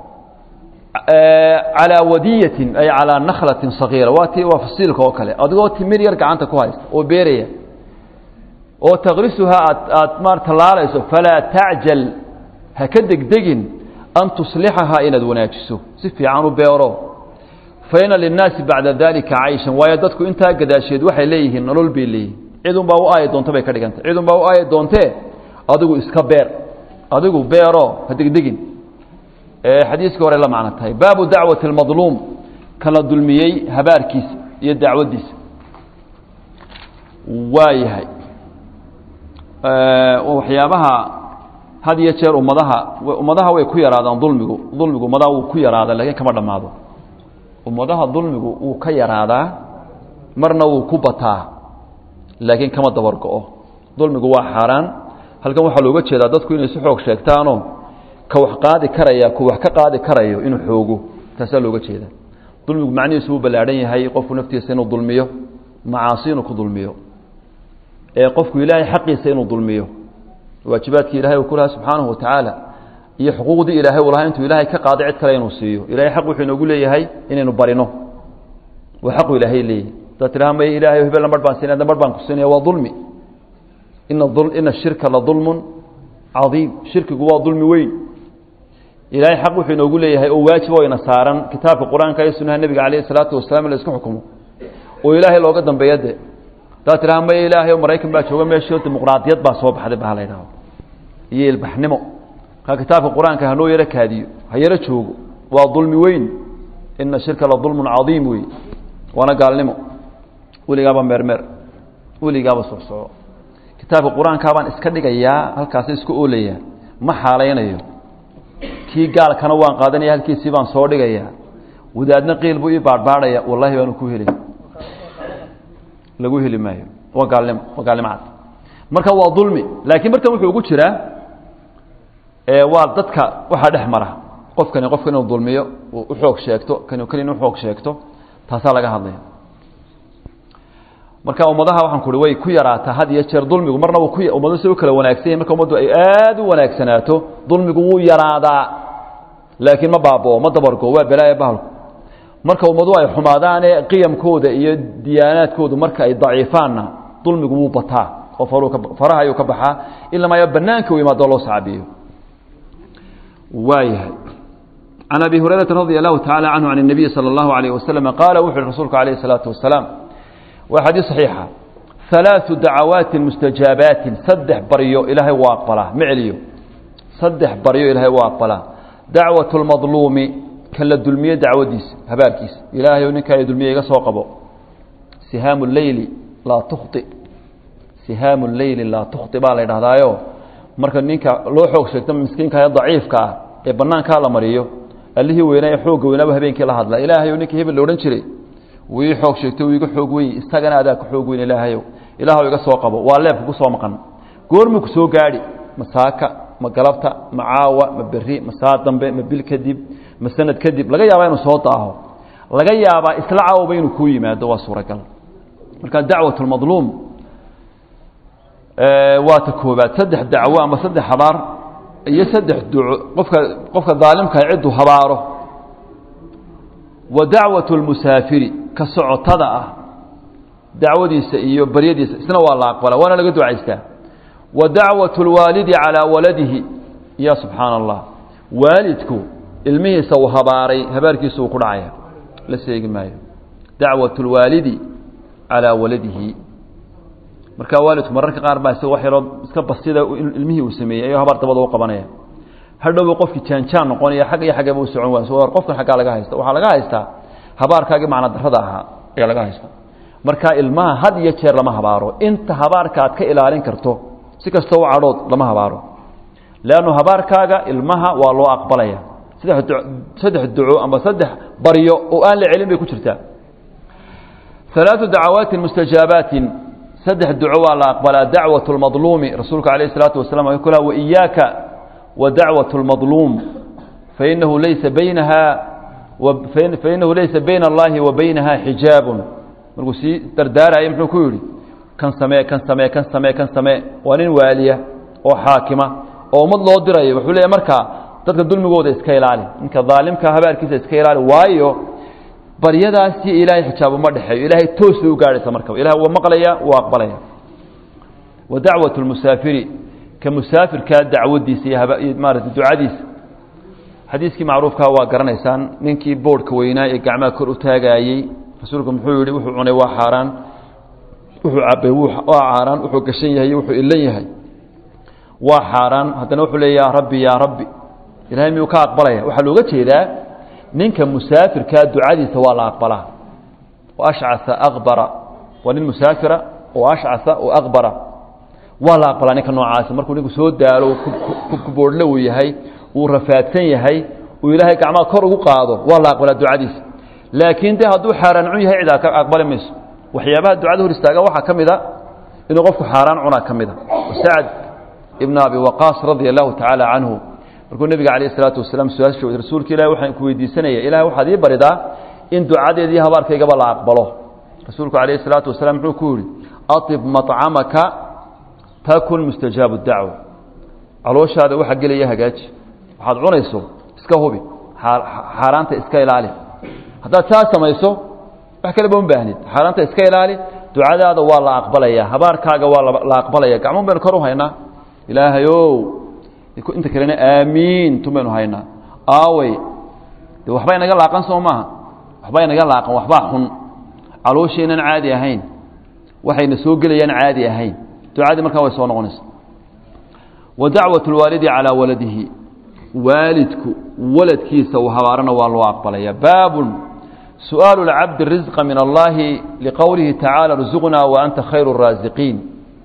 على ودية أي على نخلة صغيرة واتي وفصيلك وكله أدق أو تمير يرجع أنت كويس وبيرية أو تغرسها أتمار تلاليس فلا تعجل هكدك دقن أن تصلحها إن دوناجسه سفي عنه بيورو فإن للناس بعد ذلك عيشا ويددك انت قداشيد وحي ليه نلول بي ليه عيدون باو آية دونتا بي كدقانت عيدون باو آية دونتا أدقو اسكبير أدقو بيورو هدك دقن حديثك ورى الله معنا تاي باب دعوة المظلوم كان الظلميي هبار كيس يدعوة ديس وايهاي أه وحيابها هذه يشير أمضها أمضها ويكوي رادان ظلمه ظلمه أمضها وكوي رادان لكن كما دماده أمضها ظلمه وكوي رادان مرنا وكوبتا لكن كما دورقه ظلمه وحران هل كان وحلوجة شيء دادتكو إنه سحوك شيكتانو كوح قادي كريا كوح كقادي كريا إنه حوجه تسألوجة شيء ده ظلمه معني سوء بالعدين هاي قف نفتي سينو ظلميه معاصينه كظلميه قفك إلهي حقي سينو ظلميه واجباتك إلهي وكلها سبحانه وتعالى هي حقوق دي إلهي والله أنتم إلهي كقاضي كلا ينوصيه إلهي حق وحين يقول لي هاي إن نبرنه وحق إلهي لي تترهم أي إلهي وهبل نمر بان سنة نمر بان كسنة وظلمي إن الظلم إن الشرك لظلم عظيم شرك جوا ظلم وين إلهي حق وحين يقول لي هاي واجب وينصارا كتاب القرآن كاي سنة النبي عليه الصلاة والسلام اللي يسكن حكمه وإلهي لو قدم بيده تاترهم أي إلهي ومرايكم باشوغا ماشيو ديمقراطيات با soo baxday baa leeyahay yeel baxnimo ka kitaabka quraanka hanoo yara kaadiyo hayra joogo waa dulmi weyn inna shirka la dulmun aziim wey wana gaalnimo waligaaba mermer waligaaba soo soo kitaabka quraanka baan iska dhigayaa halkaas isku ooleeyaa ma xaalaynayo kii gaalkana waan qaadanaya halkiisii baan soo dhigayaa wadaadna qiil buu ii baarbaaraya wallahi waan ku helay lagu heli maayo waa gaalnimo waa gaalnimaad marka waa dulmi laakiin marka wuxuu ugu jiraa ee waa dadka waxa dhex mara qofkani qofka inuu dulmiyo u xoog sheegto kan kale inuu xoog sheegto taasa laga hadlaya marka ummadaha waxaan ku way ku yaraata had iyo jeer dulmigu marna uu ku ummadu si kala wanaagsan marka ummadu ay aad u wanaagsanaato dulmigu wuu yaraadaa laakiin ma baabo ma dabargo waa balaayo bahal marka ummadu ay xumaadaan ee qiyamkooda iyo diyaanaadkooda marka ay daciifaana dulmigu wuu bataa oo faruuka faraha ayuu ka baxaa illa ma yabanaanka uu imaado loo saabiyo وايه عن أبي هريرة رضي الله تعالى عنه عن النبي صلى الله عليه وسلم قال وحي رسولك عليه الصلاة والسلام وحديث صحيحة ثلاث دعوات مستجابات صدح بريو إلهي واقبله معليو صدح بريو إلهي واقبله دعوة المظلوم كلا الدلمية دعوة ديس هباركيس إلهي ونكا يدلمية يسوقبه سهام الليل لا تخطئ سهام الليل لا تخطئ بالله هذا يو marka ninka loo xoog sheegto miskiinka ay daciifka ah ee banaanka la mariyo allihii weynaa xoog weynaa habeenkii la hadla ilaahay oo ninka hebel oran jiray wii xoog sheegto wii iga xoog weyn isagana adaa ku xoog weyn ilaahay ilaahay iga soo qabo waa leeb ku soo maqan goormu ku soo gaari masaaka ma galabta ma caawa ma berri ma saad dambe ma bil kadib ma sanad kadib laga yaabaa inuu soo daaho laga yaabaa isla caawa inuu ku yimaado waa suuragal marka dacwatul madluum waa ta koobaad saddex dacwo ama saddex habaar iyo saddex duco qofka qofka daalimka ay cidu habaaro wa dacwatu almusaafiri ka socotada ah dacwadiisa iyo baryadiisa isna waa la aqbala waana laga ducaystaa wa dacwatu alwalidi ala waladihi ya subhanallah walidku ilmihiisa uu habaaray habaarkiisa uu ku dhacaya la seegi maayo dacwatu alwalidi ala waladihi marka waalidku mararka qaar baa isoo waxyaro iska basida ilmihii uu sameeyay ayo habar dabada u qabanaya hadhow qofkii jaanjaan noqonaya xaq iyo xaq uu socon waa soo qofkan xaq laga haysto waxa laga haystaa habaarkaaga macna darrada aha ayaa laga haystaa marka ilmaha had iyo jeer lama habaaro inta habaarka aad ka ilaalin karto si kastoo u cadhood lama habaaro laano habaarkaaga ilmaha waa loo aqbalaya saddex saddex duco ama saddex baryo oo aan la celin bay ku jirtaa ثلاث دعوات مستجابات سدح الدعوة لا أقبل دعوة المظلوم رسولك عليه الصلاة والسلام يقول وإياك ودعوة المظلوم فإنه ليس بينها وفإن فإنه ليس بين الله وبينها حجاب نقول سي دردار يمحو كوري كان سماء كان سماء كان سماء كان سماء وانين والية أو حاكمة أو مضلو دري وحول مركا تلك الظلم جود إسكيل عليه إنك ظالم كهبار كيس إسكيل عليه وايو baryadaasi ilaahay xijaabo ma dhaxeeyo ilaahay toos u gaaraysa marka ilaahay waa maqlaya waa aqbalaya wa da'watu al-musafiri ka musafirka dacwadiisa iyo maarad ducadiisa hadiiskii macruufka waa garanaysaan ninkii boorka weynaa ee gacmaha kor u taagayay rasuulku muxuu yiri wuxuu cunay waa xaraan wuxuu cabay waa xaraan wuxuu gashan yahay wuxuu ilan yahay waa xaraan hadana wuxuu leeyahay rabbi ya rabbi ilaahay miyuu ka aqbalaya waxa looga jeedaa ninka musaafirka ducadiisa waa la aqbalaa waash'asa aqbara walin musaafira waash'asa wa aqbara wala aqbalaa ninka noocaas markuu ninku soo daalo ku boodlo uu yahay uu rafaadsan yahay uu ilaahay gacmaha kor ugu qaado waa la aqbalaa ducadiisa laakiin de haduu xaraan cun yahay cid ka aqbali mayso waxyaabaha ducada hor istaaga waxa kamida inuu qofku xaraan cuna kamida Sa'd ibn Abi Waqqas radiyallahu ta'ala anhu markuu nabiga kaleey salaatu wasalaam su'aashay rasuulka ilaahay waxaan ku weydiisanaya ilaahay waxa ii baridaa in ducadeedii habaarkayga la aqbalo rasuulku kaleey salaatu wasalaam wuxuu ku yiri atib mat'amaka takun mustajab ad-da'wa calooshaada waxa galaya hagaaj waxaad cunayso iska hubi xaraanta iska ilaali haddaad taa samayso wax kale ma baahnid xaraanta iska ilaali ducadaada waa la aqbalaya habaarkaaga waa la aqbalaya gacmo baan kor u haynaa ilaahayow inta kalena aamiin tumaynu haynaa aaway de waxba inaga laaqan Soomaa waxba inaga laaqan waxba xun caloosheenan caadi ahayn waxayna soo galayaan caadi ahayn ducada markaa way soo noqonaysaa wa da'watu alwalidi ala waladihi walidku waladkiisa uu habaarana waa loo aqbalaya baabun su'aalu al-'abd rizqa min Allah liqawlihi ta'ala rzuqna wa anta khayrur raziqin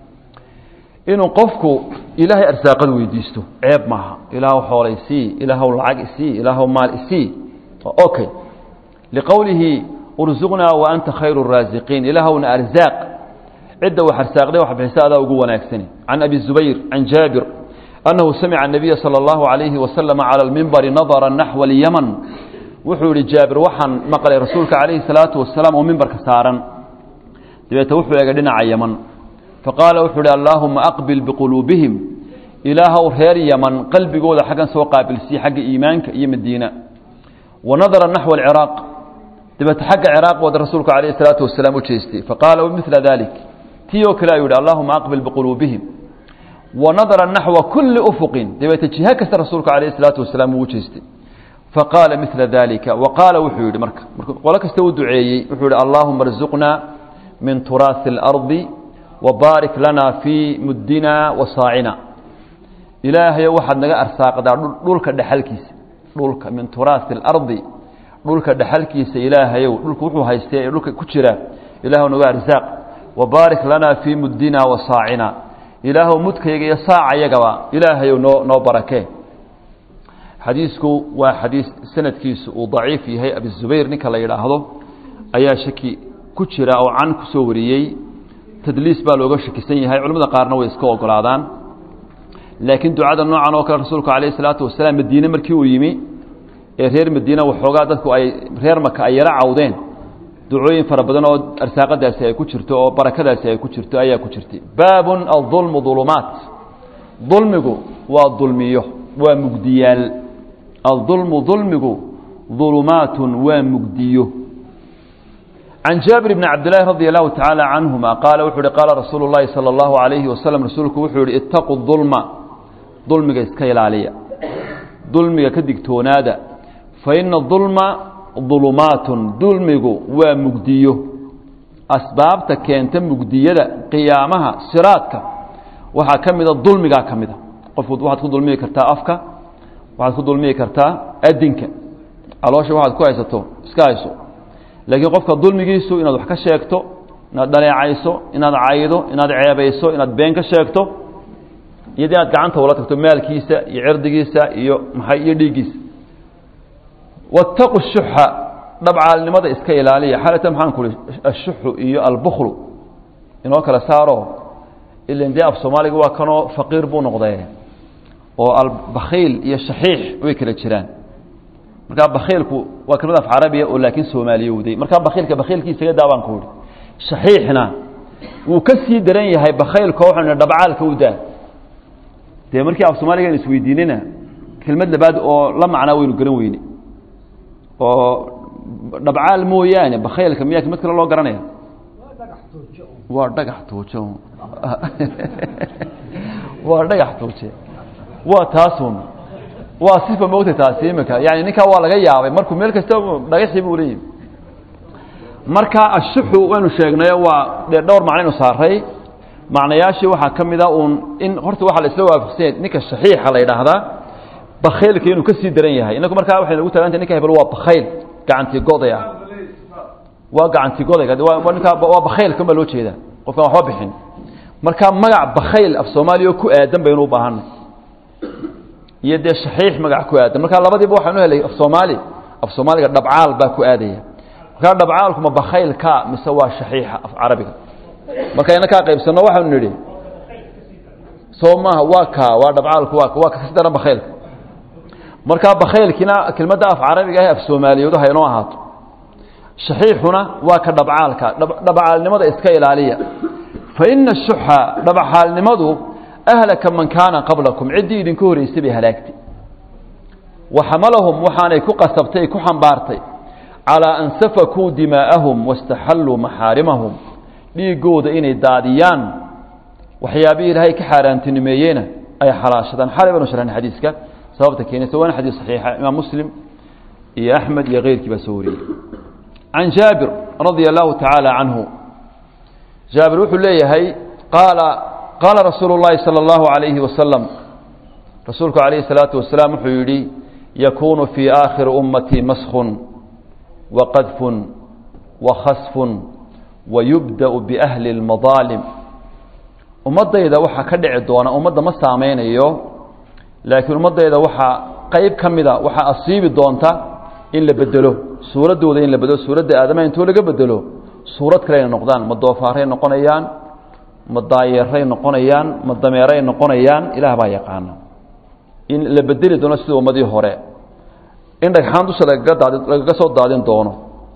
inuu qofku ilaahay arsaaqad weydiisto ceeb maaha ilaahu xoolaysii ilaahu lacag isii ilaahu maal isii okay liqawlihi urzuqna wa anta khayrur raziqin ilaahu arzaq عدة وحرساقده وحبحساده وقوة ناكسني عن أبي الزبير عن جابر أنه سمع النبي صلى الله عليه وسلم على المنبر نظرا نحو اليمن وحول جابر وحن مقال رسولك عليه الصلاة والسلام ومنبر كسارا دبيت وحول يقدنا على اليمن فقال وحول اللهم أقبل بقلوبهم إله وهير يمن قلبي قول حقا سوى قابل سي حق إيمانك إيم الدين ونظرا نحو العراق دبيت حق العراق ود رسولك عليه الصلاة والسلام وشيستي فقال ومثل ذلك تيو كلا يقول اللهم أقبل بقلوبهم ونظر نحو كل أفق دبيت جهك رسولك عليه الصلاة والسلام وجهستي فقال مثل ذلك وقال وحيد مرك ولك استود دعي وحيد اللهم ارزقنا من تراث الأرض وبارك لنا في مدنا وصاعنا إلهي واحد نجا أرساق دولك دحلكيس دولك من تراث الأرض دولك دحلكيس إلهي دولك وحو هايستي دولك كتشرا إلهي نجا أرزاق وبارك لنا في مدنا وصاعنا إلهو مدكيga iyo saacayagaba ilaahay noo noo barakee xadiisku waa xadiis sanadkiisu uu daciif yahay abi zubayr ninka la yiraahdo ayaa shaki ku jira oo can ku soo wariyay tadliis baa looga shakisan yahay culimada qaarna way iska ogolaadaan laakiin ducada noocan oo kale rasuulku kaleey salaatu wasalaam Madiina markii uu yimi ee reer Madiina waxoogaa dadku ay reer Makka ay yara cawdeen ducooyin fara badan oo arsaaqadaasi ay ku jirto oo barakadaasi ay ku jirto ayaa ku jirtay baabun al-dhulm dhulumat dhulmigu waa dhulmiyo waa mugdiyaal al-dhulm dhulmigu dhulumatun waa mugdiyo عن جابر بن عبد الله رضي الله تعالى عنهما قال وحوري قال رسول الله صلى الله عليه وسلم رسولك وحوري اتقوا الظلم ظلمك اسكيل عليا ظلمك كدكتونادا فإن الظلم ظلمات ظلمك ومجديه أسبابتك كانت مجدية قيامها سراتك وها كمدا ظلمك كمدا قفود واحد خد ظلمك كرتا أفك واحد خد ظلمك كرتا أدينك الله شو واحد كويسته سكايسو لكن قفك ظلمكيسو إن wax ka sheegto inaad dhaleecayso inaad caydo inaad ceebayso inaad been ka sheegto iyadii aad gacanta wala tagto maalkiisa iyo cirdigiisa iyo maxay iyo dhigiisa wattaqu shuha dabcaalnimada iska ilaaliya xalata maxaan ku ashuhu iyo albukhlu inoo kala saaro ilaa intii af Soomaaliga waa kano faqiir buu noqday oo albakhiil iyo shahiih way kala jiraan marka bakhiilku waa kelmad af carabiya oo laakiin Soomaaliyowday marka bakhiilka bakhiilkiisa iga daabaan ku shahiihna uu ka sii daran yahay bakhiilka wuxuu dabcaalka u daa de markii af Soomaaliga is weydiinina kelmad labaad oo la macna weyn garan weyne oo dabcaal mooyaane bakhiilka miyaa kelmad kale loo garanaya waa dhagax toojo waa dhagax toojo waa taasum waa sifa moogta taasiimka yaani ninka waa laga yaabay markuu meel kasta dhagaxii buu leeyahay marka ashuhu waanu sheegnay waa dhowr macno inuu saaray macnayaashii waxa kamida uun in horta waxa la isla waafaqsan ninka saxiixa la yiraahdaa bakhiilka inuu ka sii daran yahay inagu marka waxa lagu tagantay ninka hebel waa bakhiil gacanti godaya waa gacanti godaya waa ninka waa bakhiil kuma loo jeeda qofka waxba bixin marka magac bakhiil af Soomaaliya ku aadan baynu u baahanay yada saxiix magac ku aadan marka labadiiba waxaanu helay af Soomaali af Soomaaliga dabcaal baa ku aadaya marka dabcaalku ma bakhiil ka mise waa saxiixa af Carabiga marka ina ka qaybsano waxaanu niri Soomaa waa ka waa dabcaalku waa waa ka sidana bakhiilka marka bakhiilkina kelmadda af Carabiga ah af Soomaaliyadu hayno ahaato saxiixuna waa ka dabcaalka dabcaalnimada iska ilaaliya fa inna shuha dabcaalnimadu أهلك من كان قبلكم عدي إذن كوري يستبه هلاكتي وحملهم وحاني كقصبتي كحنبارتي على أن سفكوا دماءهم واستحلوا محارمهم ليقود إني داديان وحيابير هاي كحاران تنميين أي حراشة حاربا نشران حديثك سببتك يعني سواء حديث صحيح إمام مسلم يا أحمد يا غيرك بسوري عن جابر رضي الله تعالى عنه جابر وحو لي هاي قال قال رسول الله صلى الله عليه وسلم رسولك عليه الصلاة والسلام حيري يكون في آخر أمتي مسخ وقذف وخسف ويبدأ بأهل المظالم أمضى إذا وحا كدع الدوانا أمضى ما سامين إيوه لكن أمضى إذا وحا قيب كمدا وحا أصيب الدوانتا إن لبدلوه سورة دودة إن لبدلوه سورة آدمين تولي بدلوه سورة كلين نقدان مدوفارين نقونيان مضايرين نقونيان مضميرين نقونيان إله با يقانا in la bedeli doono sidii ummadii hore in dhagxaan dusha lagaga daadin lagaga soo daadin doono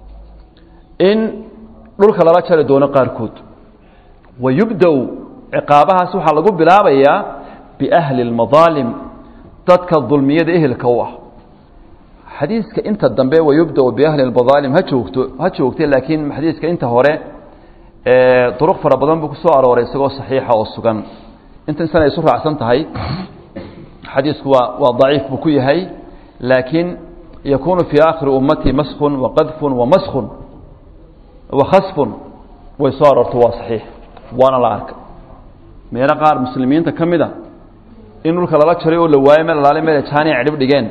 in dhulka lala jari doono qaarkood wayubda-u ciqaabahaas waxaa lagu bilaabayaa biahli اlmadaalim dadka dulmiyada ehelka u ah xadiiska inta dambe wayubda-u biahli اlmadaalim ha joogto ha joogtay laakiin xadiiska inta hore ee duruq fara badan buu ku soo arooray isagoo saxiixa oo sugan intan sana isu raacsan tahay xadiisku waa waa daciif buu ku yahay laakiin yakunu fi aakhiri ummati maskhun wa qadfun wa maskhun wa khasfun way soo aroorto waa saxiix waana la arka meelo qaar muslimiinta ka mid a in dhulka lala jaray oo la waayay meel alaale meel jaanic dhib dhigeen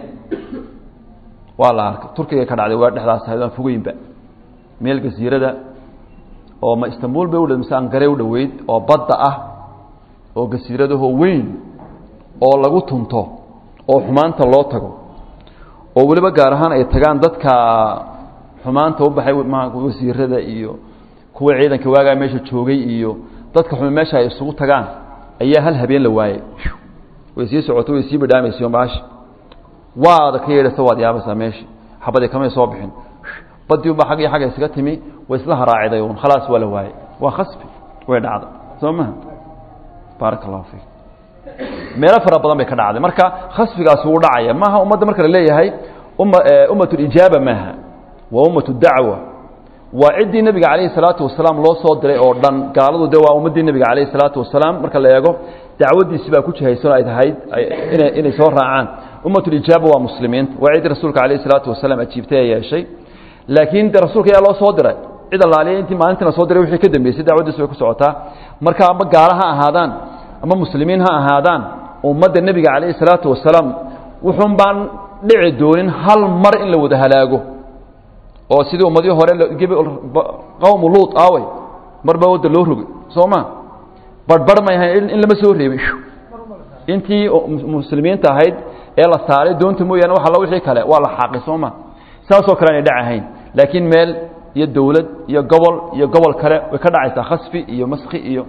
waa la arka turkiga ka dhacday waa dhexdaas haydan fogeynba meel gasiirada oo ma Istanbul bay u dhamsay Ankara u dhaweyd oo badda ah oo gasiiradaha weyn oo lagu tunto oo xumaanta loo tago oo waliba gaar ahaan ay tagaan dadka xumaanta u baxay wasiirada iyo kuwa ciidanka waaga meesha joogay iyo dadka xuma meesha ay isugu tagaan ayaa hal habeen la waayay way sii socoto way sii badaamayso maash waada ka yeedhay sawaad yaabasa meesha xabada kama soo bixin badii ba xaqii xaq isaga timi way isla haraaciday oo khalaas wala waayay waa khasbi way dhacday soomaa barakallahu fiik meelo fara badan bay ka dhacday marka khasbigaas uu dhacaya maaha ummadda marka la leeyahay umma ummatu ijaaba maaha waa ummatu dacwa waa cidii nabiga kaleey salaatu wasalaam loo soo diray oo dhan gaaladu de waa ummadii nabiga kaleey salaatu wasalaam marka la eego dacwadiisi baa ku jihaysan ay tahay inay inay soo raacaan ummatu ijaaba waa muslimiin waa cidii rasuulka kaleey salaatu wasalaam ajiibtay ay yeeshay laakiin de rasuulka ayaa loo soo diray cid allaaliye intii maalintii la soo diray wixii ka dambeysay dacwadiisu way ku socotaa marka ama gaalaha ahaadaan ama muslimiin ha ahaadaan ummadda nabiga kaleey salaatu wasalaam wuxuun baan dhici doonin hal mar in la wada halaago oo sidii ummadii hore qowm luut aaway marba wada loo rogay sooma barbar ma yahay in lama soo reebay intii muslimiinta ahayd ee la saaray doonta mooyaan waxa la wixii kale waa la xaqi sooma saasoo kale ay dhacahayn laakiin meel iyo dawlad iyo gobol iyo gobol kale way ka dhacaysaa khasfi iyo maskhi iyo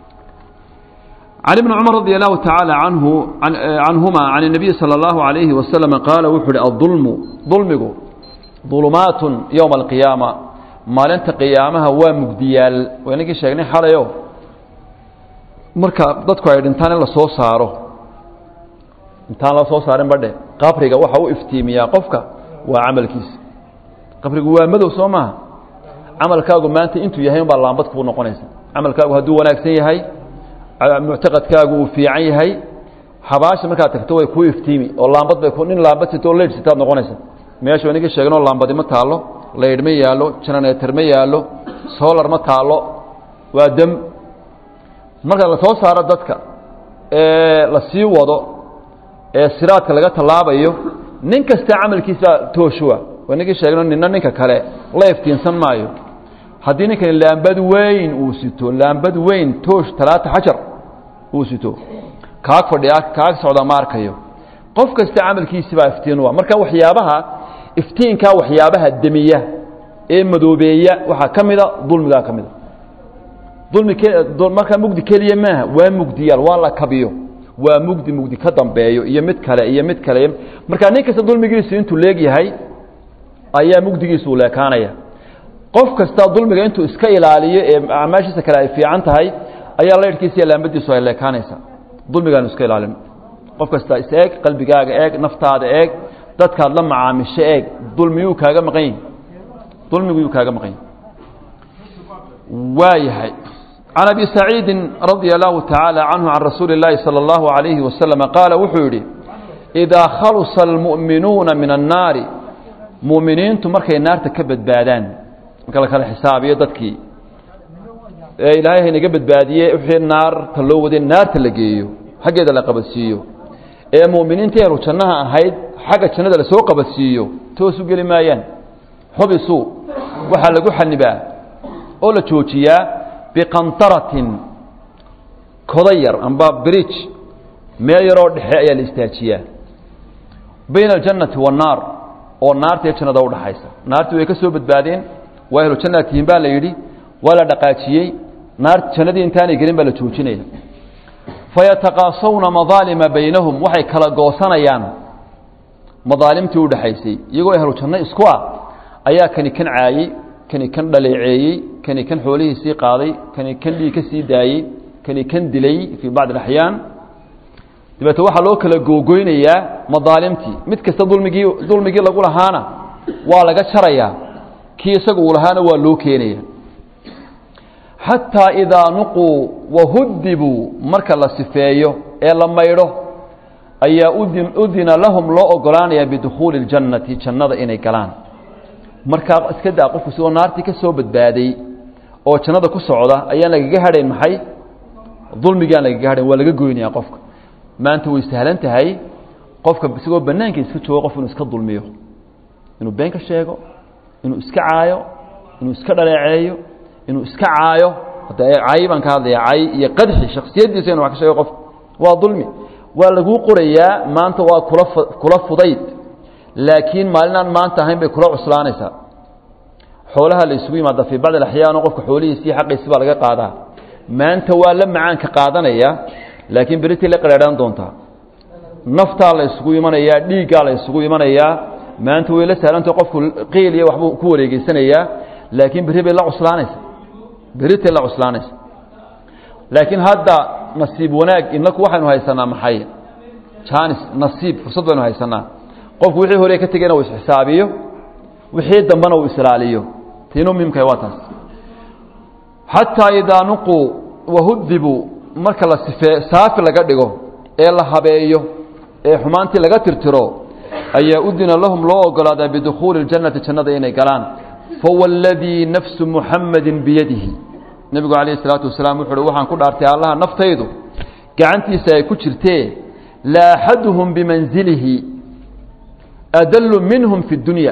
علي بن عمر رضي الله تعالى عنه عن عنهما عن النبي صلى الله عليه وسلم قال وحد الظلم ظلمه ظلمات يوم القيامة ما لنت قيامها ومجديال وينك شيء حاليو marka dadku ay dhintaan la soo saaro intaan la soo saarin badhe qabriga waxa uu iftiimiyaa qofka waa amalkiisa qabrigu waa madow Soomaa amalkaagu maanta intuu yahay baa laambad ku noqonaysa amalkaagu haduu wanaagsan yahay mu'taqadkaagu uu fiican yahay xabaasha marka tagto way ku iftiimi oo laambad bay ku nin laambad sito leed sitaad noqonaysa meesha waniga sheegno laambadi ma taalo leed ma yaalo generator ma yaalo solar ma taalo waa dam marka la soo saaro dadka ee la sii wado ee siraadka laga talaabayo nin kasta amalkiisa tooshuwa waniga sheegno ninna ninka kale la iftiinsan maayo haddii ninkan laambad weyn uu sito laambad weyn toosh talaata xajar uu sito kaag fadhiya kaag socda markayo qof kasta amalkiisa baa iftiin waa marka waxyaabaha iftiinka waxyaabaha damiya ee madoobeeya waxa kamida dulmiga kamida dulmiga marka mugdi kaliya ma waa mugdiyaal waa la kabiyo waa mugdi mugdi ka dambeeyo iyo mid kale iyo mid kale marka nin kasta dulmigiisa intuu leeyahay ayaa mugdigiisu leekaanaya qof kasta dulmiga intuu iska ilaaliyo ee amaashiisa kale ay fiican tahay ayaa leerkiisa iyo laambadiisu ay leekaanaysa dulmigaan iska ilaalin qof kasta iseeg qalbigaaga eeg naftaada eeg dadkaad la macaamisho eeg dulmiyuu kaaga maqan dulmigu kaaga maqan waayahay عن أبي سعيد رضي الله تعالى عنه عن رسول الله صلى الله عليه وسلم قال وحوري إذا خلص المؤمنون من النار مؤمنين تمركي النار تكبت بادان قال لك الحساب يددكي إلهي نقبت بادية وحي النار تلو دي النار تلقيه حق يدى لقبسيه إيه مؤمنين تيرو شنها هيد حق شنها لسوق قبسيه توسو قلي مايان حبسوا وحلقوا حنباء أولا توتيا بقنطرة كضير أنباب بريتش ما يرى الحياة الاستاتية بين الجنة والنار والنار تيجنا دور حيسة نار تويكسو بدبادين ويهلو جنة تيمبال يدي ولا دقاتيي نار جندين تاني قريب بلا توجينيه fayataqaasawna madaalima baynahum waxay kala goosanayaan madaalimtii u dhaxaysay iyagoo ahlu janno isku ah ayaa kani kan caayey kani kan dhaleeceeyey kani kan xoolihiisii qaaday kani kan dhiig ka sii daayey kani kan dilay fii bacdi alaxyaan dabeete waxaa loo kala googoynayaa madaalimtii mid kasta dulmigii dulmigii lagu lahaana waa laga jarayaa kii isagu uu lahaana waa loo keenaya xataa idaa nuquu wahudibuu marka la sifeeyo ee la maydho ayaa udina lahum loo ogolaanayaa bidukhuuli اljannati jannada inay galaan markaa iska daa qofku sigoo naartii ka soo badbaaday oo jannada ku socda ayaan lagaga hadhayn maxay dulmigii aan lagaga hadhayn waa laga goynayaa qofka maanta way sahlan tahay qofka isagoo banaanka iska joogo qof inuu iska dulmiyo inuu been ka sheego inuu iska caayo inuu iska dhaleeceeyo inuu iska caayo hadda cay baan ka hadlaya cay iyo qadxi shakhsiyadiisa inuu wax ka sheego qof waa dulmi waa lagu qorayaa maanta waa kula kula fudayd laakiin maalinaan maanta ahayn bay kula cuslaanaysaa xoolaha la isugu yimaada fii bacd alaxyaan qofka xoolihiisii xaqiisi baa laga qaadaa maanta waa la macaanka qaadanaya laakiin beritii la qaraadhaan doontaa naftaa la isugu imanayaa dhiiggaa la isugu imanayaa maanta way la sahlantay qofku qiil iyo waxbuu ku wareegeysanayaa laakiin berri bay la cuslaanaysa berritay la cuslaanaysa laakiin hadda nasiib wanaag inaku waxaynu haysanaa maxay jaanis nasiib fursad baynu haysanaa qofku wixii hore ka tegayna uu isxisaabiyo wixii dambana uu islaaliyo tiino muhiimka waa taas xataa idaa nuquu wahudibuu marka la sifee saafi laga dhigo ee la habeeyo ee xumaantii laga tirtiro ayaa udina lahum loo ogolaadaa bidukhuuli اljannati jannada inay galaan fawalladii nafsu muxammadin biyadihi nebigu calayhi salaatu wasalaam wuxu uhi waxaan ku dhaartay allaha naftaydu gacantiisa ay ku jirtee la axaduhum bimanzilihi adallu minhum fi اdunya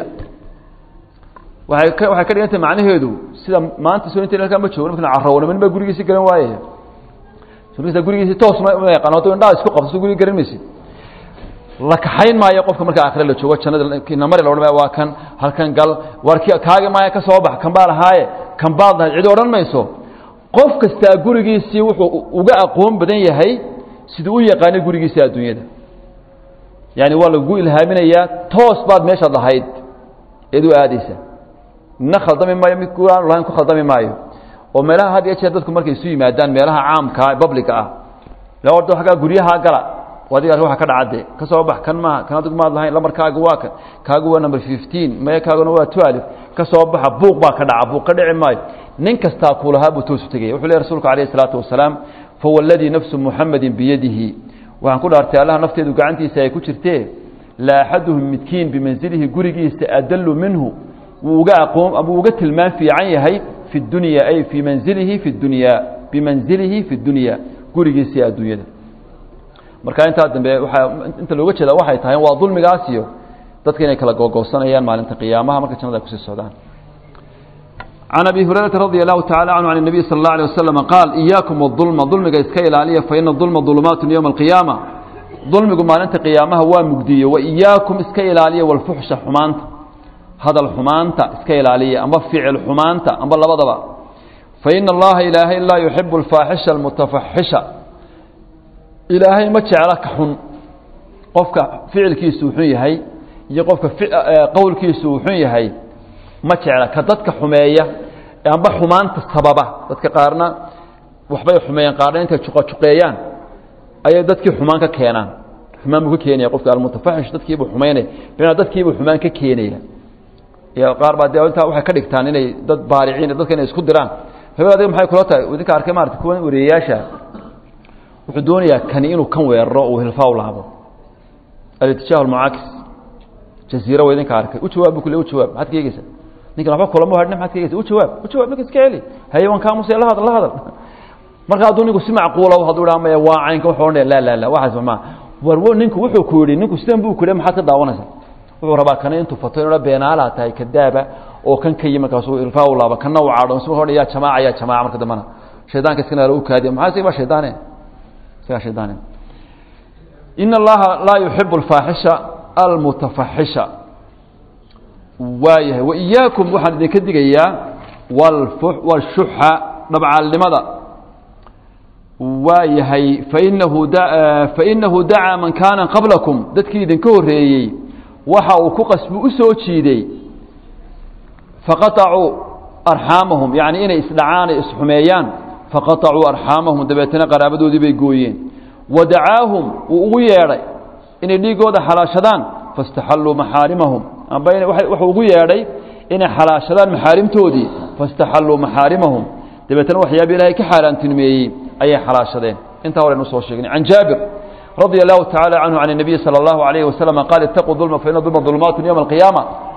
waay ka waxay ka dhigantay macnaheedu sida maanta soo inta halkaa ma joogo markan carrawna man baa gurigiisii garan waaye soo gurigiisii toos ma yaqaan hadduu indhaha isku qabto guriga garan maysid la kaxayn maayo qofka marka aakhire la joogo jannada namari la odhan waa kan halkan gal warki kaagi maaya ka soo bax kan baa lahaaye kan baad lahayd cid odhan mayso qof kastaa gurigiisii wuxuu uga aqoon badan yahay siduu u yaqaanay gurigiisii adduunyada yani waa lagu ilhaaminayaa toos baad meeshaad lahayd eed u aadaysa na khaldami maayo mid aan lahayn ku khaldami maayo oo meelaha had iyo jeer dadku markay isu yimaadaan meelaha caamka publica ah la ordo xagaa guryaha gala wadiga waxa ka dhacade ka soo bax kan ma kan adigu ma lahayn lamarkaaga waa kan kaagu waa number fifteen ma kaaguna waa twelve ka soo baxa buuq baa ka dhaca buuq ka dhici maayo nin kasta ku lahaa buu toos u tagay wuxuu leeyahay rasuulku kaleey salaatu wasalaam fa walladii nafsu muhammadin biyadihi waxaan ku dhaartay allah nafteedu gacantiisa ay ku jirtee la ahaduhum midkiin bimanzilihi gurigiisa adallu minhu uga aqoon abu uga tilmaan fiican yahay fi dunya ay fi manzilihi fi dunya bimanzilihi fi dunya gurigiisa adduunyada marka inta dambe waxa inta looga jeeda waxay tahay waa dulmigaas iyo dadka inay kala googoosanayaan maalinta qiyaamaha marka jannada ku sii socdaan عن أبي هريرة رضي الله تعالى عنه عن النبي صلى الله عليه وسلم قال إياكم والظلم ظلم إسكا إلالية فإن الظلم ظلمات يوم القيامة ظلمكم maalinta qiyaamaha waa mugdiyo وإياكم iska ilaaliya والفحش xumaanta hadal xumaanta iska ilaaliya ama ficil xumaanta ama labadaba فإن الله إلهي لا يحب الفاحشة المتفحشة إلهي ما jecla ka xun qofka ficilkiisu xun yahay iyo qofka qowlkiisu xun yahay ma jecla ka dadka xumeeya amba xumaanta sababa dadka qaarna waxbay xumeeyaan qaarna inta juqa juqeeyaan ayay dadkii xumaan ka keenaan xumaan buu ka keenaya qofka almutafahish dadkii buu xumeynay bina dadkii buu xumaan ka keenaya ya qaar baa deewalta waxay ka dhigtaan inay dad baariciin dadka inay isku diraan haweenadu maxay kula tahay wadinka arkay maartay kuwan wareeyaasha wuxuu doonayaa kan inuu kan weeraro oo hilfaa u laabo al-ittijaah al-mu'aakis jasiira wadinka arkay u jawaab kulli u jawaab had keegaysa ninka waxba kulamo hadna had keegaysa u jawaab u jawaab ninka iska heli hayawan ka musay la hadal la hadal marka aduu ninku si macquul ah haduu dhaamay waa caynka wuxuu oranay la la la waxa ma warwo ninku wuxuu ku yiri ninku sidan buu ku leeyahay maxaad ka daawanaysaa wuxuu rabaa kana intuu fatayna beenaala tahay kadaaba oo kan ka yimid kaasoo ilfaa u laaba kana waado soo horaya jamaa ya jamaa marka damana shaydaanka iskana uu kaadiyo maxaa say ba shaydaane say shaydaane inna allaha la yuhibbu al-fahisha al-mutafahisha waayahay wa iyaakum waxaan idin ka digayaa wal fuh wal shuha dabcaalnimada waayahay fainahu fainahu dacaa man kaana qablakum dadkii idinka horreeyey waxa uu ku qasbi u soo jiiday faqatacuu arxaamahum yacni inay isdhacaan ay isxumeeyaan faqatacuu arxaamahum dabeetana qaraabadoodii bay gooyeen wadacaahum wuu ugu yeedhay inay dhiigooda xalaashadaan faاstaxalluu maxaarimahum amba wuxuu ugu yeedhay inay xalaashadaan maxaarimtoodii faاstaxalluu maxaarimahum dabeetana waxyaaba ilaahay ka xaaraantinimeeyey ayay xalaashadeen intaa horeynu soo sheegnay can jaabir رضي الله تعالى عنه عن النبي صلى الله عليه وسلم قال اتقوا الظلم فإن الظلم ظلمات يوم القيامة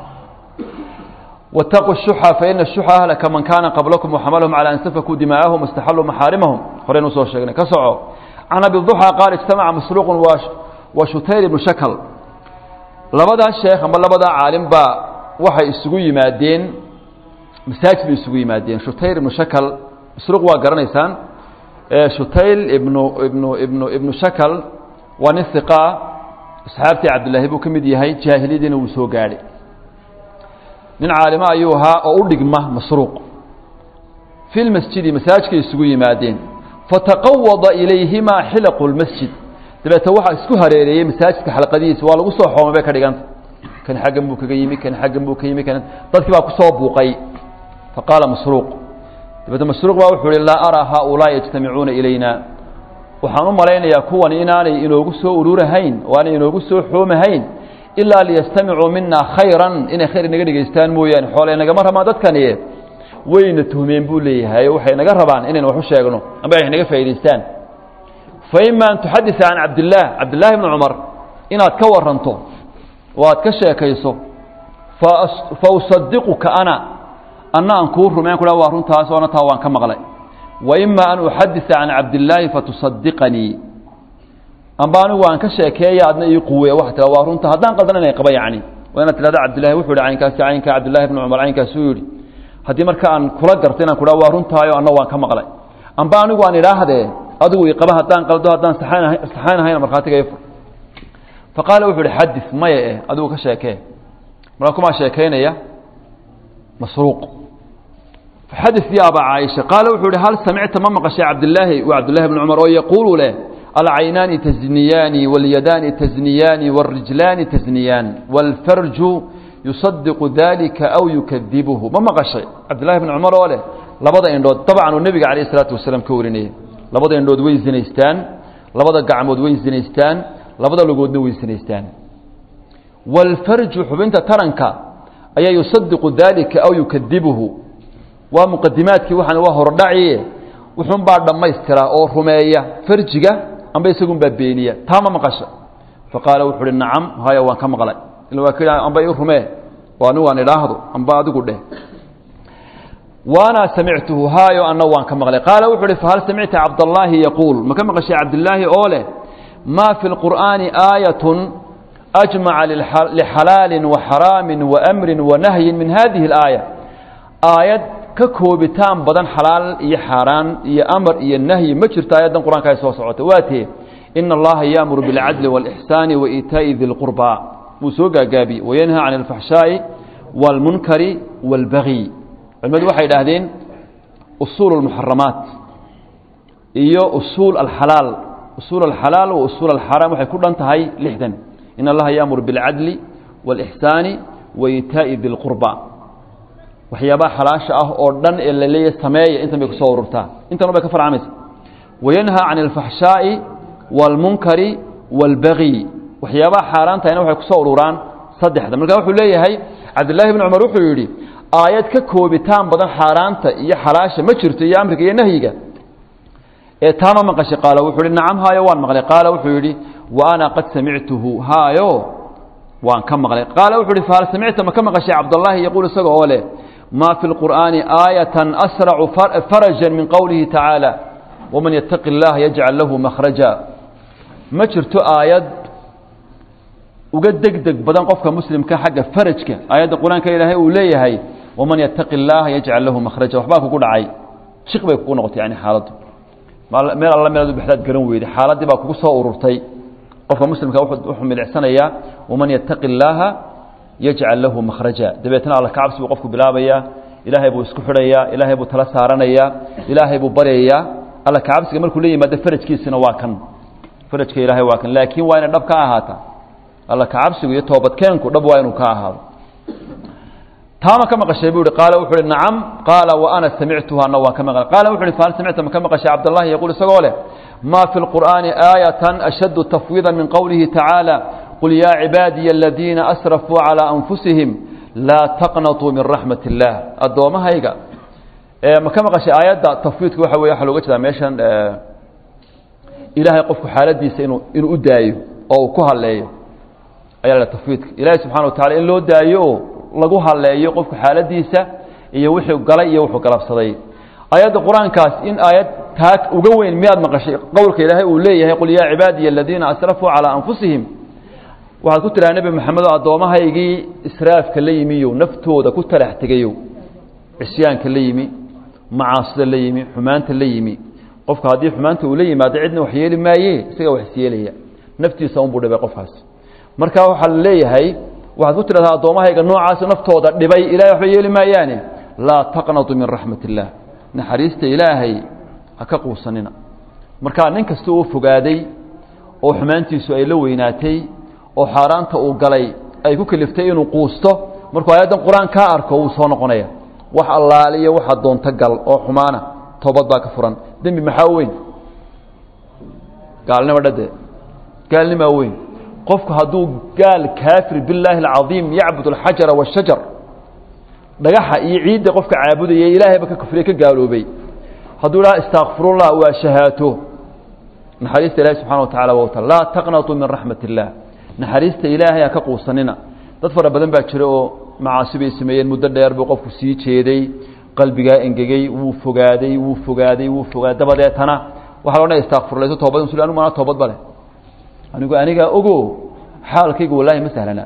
واتقوا الشح فإن الشح أهلك من كان قبلكم وحملهم على أن سفكوا دماءهم واستحلوا محارمهم خلينا نصور الشيخ كسعوا عن أبي الضحى قال اجتمع مسروق وش وشتير بن شكل لبدا الشيخ أما لبدا عالم با وحي السقوي مادين مساجد السقوي مادين شتير بن شكل مسروق وقرنيسان شتيل ابن ابن ابن ابن شكل ونثقة أصحابتي عبد الله بن كمدي هاي جاهلين وسوق عليه من عالم أيها أولق ما مسروق في المسجد مساجد يسوي مادين فتقوض إليهما حلق المسجد تبع توحى اسكوها ريري مساجد كحلقة دي سوال وصوح وما بك رجعان كان حجم بوك جيمي كان حجم بوك جيمي كان تذكر كصوب وقي فقال مسروق تبع مسروق وحول لا أرى هؤلاء يجتمعون إلينا وحنو مرينا يكون إناني إنه قصوا أرور هين وأنا إنه قصوا حوم هين إلا ليستمعوا منا خيرا إن خير نقدر يستان مو يعني حوالينا جمرة ما دت كان إيه وين التهمين بولي هاي وحي نجرب عن إننا وحش يجنو أما إحنا جف فيدستان فإما أن تحدث عن عبد الله عبد الله بن عمر إن أتكور رنتو وأتكشى كيسو فأصدقك أنا أنا أنكور رمين كلا وارون تاس وأنا تاوان كم غلي وإما أن أحدث عن عبد الله فتصدقني أما أنا وأن كشاكية أدنى يقوي واحد لو أرنت هذا قدرنا يقبل يعني وأنا تلاذ عبد الله وحول عين كاس عين كعبد الله بن عمر عين كسوري هذه مركان كلا قرتنا كلا وأرنت هاي أنا وأن كم غلي أما أنا وأن راهده أدو يقبل هذا قدر هذا استحان استحان هاي مرخاتك يفر فقال وحول حدث ما يه أدو كشاكية مراكم شاكيين يا مسروق فحدث يا أبا عائشة قال وحول هل سمعت مما قشى عبد الله وعبد الله بن عمر ويقول له العينان تزنيان واليدان تزنيان والرجلان تزنيان والفرج يصدق ذلك أو يكذبه ما غشي عبد الله بن عمر وله لبدا يندود طبعا والنبي عليه الصلاة والسلام كورينيه لبدا يندود وين زنيستان لبدا قعمود وين زنيستان لبدا لقود وين زنيستان والفرج حبنت ترنكا أي يصدق ذلك أو يكذبه ومقدماتك وحن وهو ردعيه وحن بعد ما يسترى أو رمية فرجك أم يسقون ببينية تمام مقشة فقال وحول النعم هاي وان كم غلط إلا وكذا أم بيرهمه وانو أن لاحظوا أم بعد قده وأنا سمعته هاي وأنا وان كم غلط قال وحول فهل سمعت عبد الله يقول ما كم غشي عبد الله أوله ما في القرآن آية أجمع لحلال وحرام وأمر ونهي من هذه الآية آية ككوبتان بدن حلال يا حرام يا أمر يا النهي ما شرت آيات القرآن كاي سو سوته واتي إن الله يأمر بالعدل والإحسان وإيتاء ذي القربى وسوق جابي وينهى عن الفحشاء والمنكر والبغي المدوح يدهدين أصول المحرمات إيو أصول الحلال أصول الحلال وأصول الحرام وحيكون انتهي لحدا إن الله يأمر بالعدل والإحسان وإيتاء ذي القربى waxyaabaha xalaasha ah oo dhan ee la leeyahay sameeyo inta bay ku soo ururtaa inta noo bay ka farcaamaysa wayanha an al-fahsha'i wal munkari wal baghi waxyaabaha xaaraanta ayna waxay ku soo ururaan saddexda marka wuxuu leeyahay Abdullah ibn Umar wuxuu yiri aayad ka koobitaan badan xaaraanta iyo xalaasha ma jirto iyo amriga iyo nahyiga ee taama maqashay qaala wuxuu yiri nacam haayo waan maqlay qaala wuxuu yiri wa ana qad sami'tuhu haayo waan ka maqlay qaala wuxuu yiri faal sami'ta ma ka maqashay Abdullah yaqul isagoo ole ما في القرآن آية أسرع فرجا من قوله تعالى ومن يتق الله يجعل له مخرجا ما شرت آيات وقد دق دق بدن قفك مسلم كحاجة فرجك آيات القرآن كإلهي وليه هي ومن يتق الله يجعل له مخرجا وحباك يقول عاي شيخ بيكون نقطة يعني حالته ما الله ما يرد بحداد قرنوي حالات دي باكو صورتي قفك مسلم كواحد وحم الإحسان إياه ومن يتق الله يجعل له مخرجا دبيتنا على كعبس وقفك بلابيا إلهي بو اسكو خريا إلهي بو تلا سارنيا إلهي بو بريا alla ka cabsiga markuu leeyahay maada farajkiisina waa kan farajka ilaahay waa kan laakiin waa in dhab ka ahaata alla ka cabsigu iyo toobadkeenku dhab waa inuu ka ahaado taama kama qashay buu qaala wuxuu nacam qaala wa ana sami'tuha nawa kama qaala wuxuu faal sami'ta kama qashay abdullah yaqul sagole ma fi alqur'ani ayatan ashaddu tafwidan min qawlihi ta'ala qul ya ibadiy alladhina asrafu ala anfusihim la taqnatu min rahmatillah adoomahayga ee ma kama qashay ayada tafwiidku waxa weeye waxa looga jeedaa meeshan ilaahay qofku xaaladiisa inuu inuu u daayo oo ku haleeyo ayaa la tafwiidka ilaahay subhanahu wa ta'ala in loo daayo lagu haleeyo qofku xaaladiisa iyo wixii galay iyo wuxuu galabsaday ayada quraankaas in ayad taag uga weyn miyaad maqashay qowlka ilaahay uu leeyahay qul ya ibadiy alladhina asrafu ala anfusihim waxa ku tiraa nabi maxamed adoomahaygi israafka la yimiyo naftooda ku talax tagayo isyaanka la yimi macaasida la yimi xumaanta la yimi qofka hadii xumaanta uu la yimaado cidna wax yeeli maaye isaga wax siyeelaya naftiisa uu budhabay qofkaas marka waxa la leeyahay waxaad ku tiraahdaa adoomahayga noocaas naftooda dhibay ilaahay wax yeeli maayaane la taqnatu min rahmatillah naxariista ilaahay haka quusanina marka nin kasta oo fogaaday oo xumaantiisu ay la weynaatay oo xaaraanta uu galay ay ku kaliftay inuu quusto markuu aayadan quraan ka arko uu soo noqonaya wax allaaliyo waxa doonta gal oo xumaana toobad baa ka furan dambi maxaa weyn gaalnimo dhade gaalnimo weyn qofku haduu gaal kaafir billahi alazim yacbudu alhajara washajar dhagaxa iyo ciidda qofka caabudaya ilaahay ba ka kufriye ka gaaloobay haduu la astaghfirullah wa shahaato naxariista ilaahay subhanahu wa ta'ala wa la taqnatu min rahmatillah naxariista ilaahay ka quusanina dad fara badan baa jira oo macaasibay sameeyeen muddo dheer buu qofku sii jeeday qalbiga engegay wuu fogaaday wuu fogaaday wuu fogaaday dabadeetana waxa loo astaghfirullah toobad inuu anu ma toobad bale anigu aniga ogo xaalkaygu wallahi ma sahlana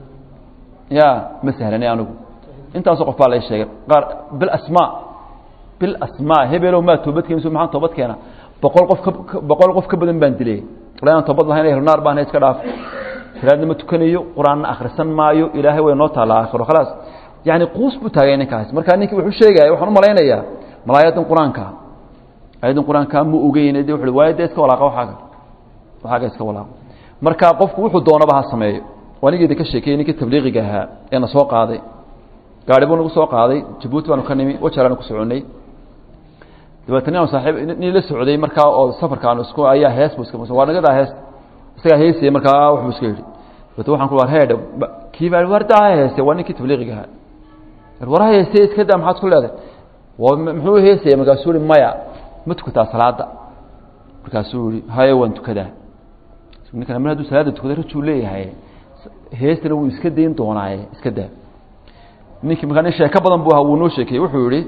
ya ma sahlana anigu intaas qof baa la sheegay qaar bil asma bil asma hebelo ma toobadkeen soo maxaan toobadkeena boqol qof boqol qof ka badan baan dilay laan toobad lahayn ee naar baan iska dhaaf salaadna ma tukanayo quraan akhrisan maayo ilaahay way noo taala aakhiro khalaas yaani quus bu taagay ninkaas marka ninkii wuxuu sheegay waxaan u maleynayaa malaayadan quraanka ayadan quraanka ma ogeeyeen wuxuu waayada iska walaaqa waxaaga waxaaga iska walaaqa marka qofku wuxuu doonaba ha sameeyo wanigeeda ka sheekeeyay ninkii tabliiqiga ahaa ee na soo qaaday gaari buu nagu soo qaaday Djibouti baan ka nimi wajaran ku soconay dabeetana saaxiib nin la socday marka oo safarkaan isku ayaa hees buu iska waa naga hees isaga heesay marka wax buu iska yiri dadku waxaan ku war heed kiiba warda heesay waa ninkii tabliiqiga ahaa waraha heesay iska daa maxaad ku leedahay waa muxuu heesay marka suuri maya ma tukataa salaada marka suuri hay waan tukadaa ninkan ma hadu salaada tukada rajuu leeyahay heestana wuu iska deyn doonaaye iska daa ninkii markaa sheeko badan buu ahaa wuu noo sheekay wuxuu yiri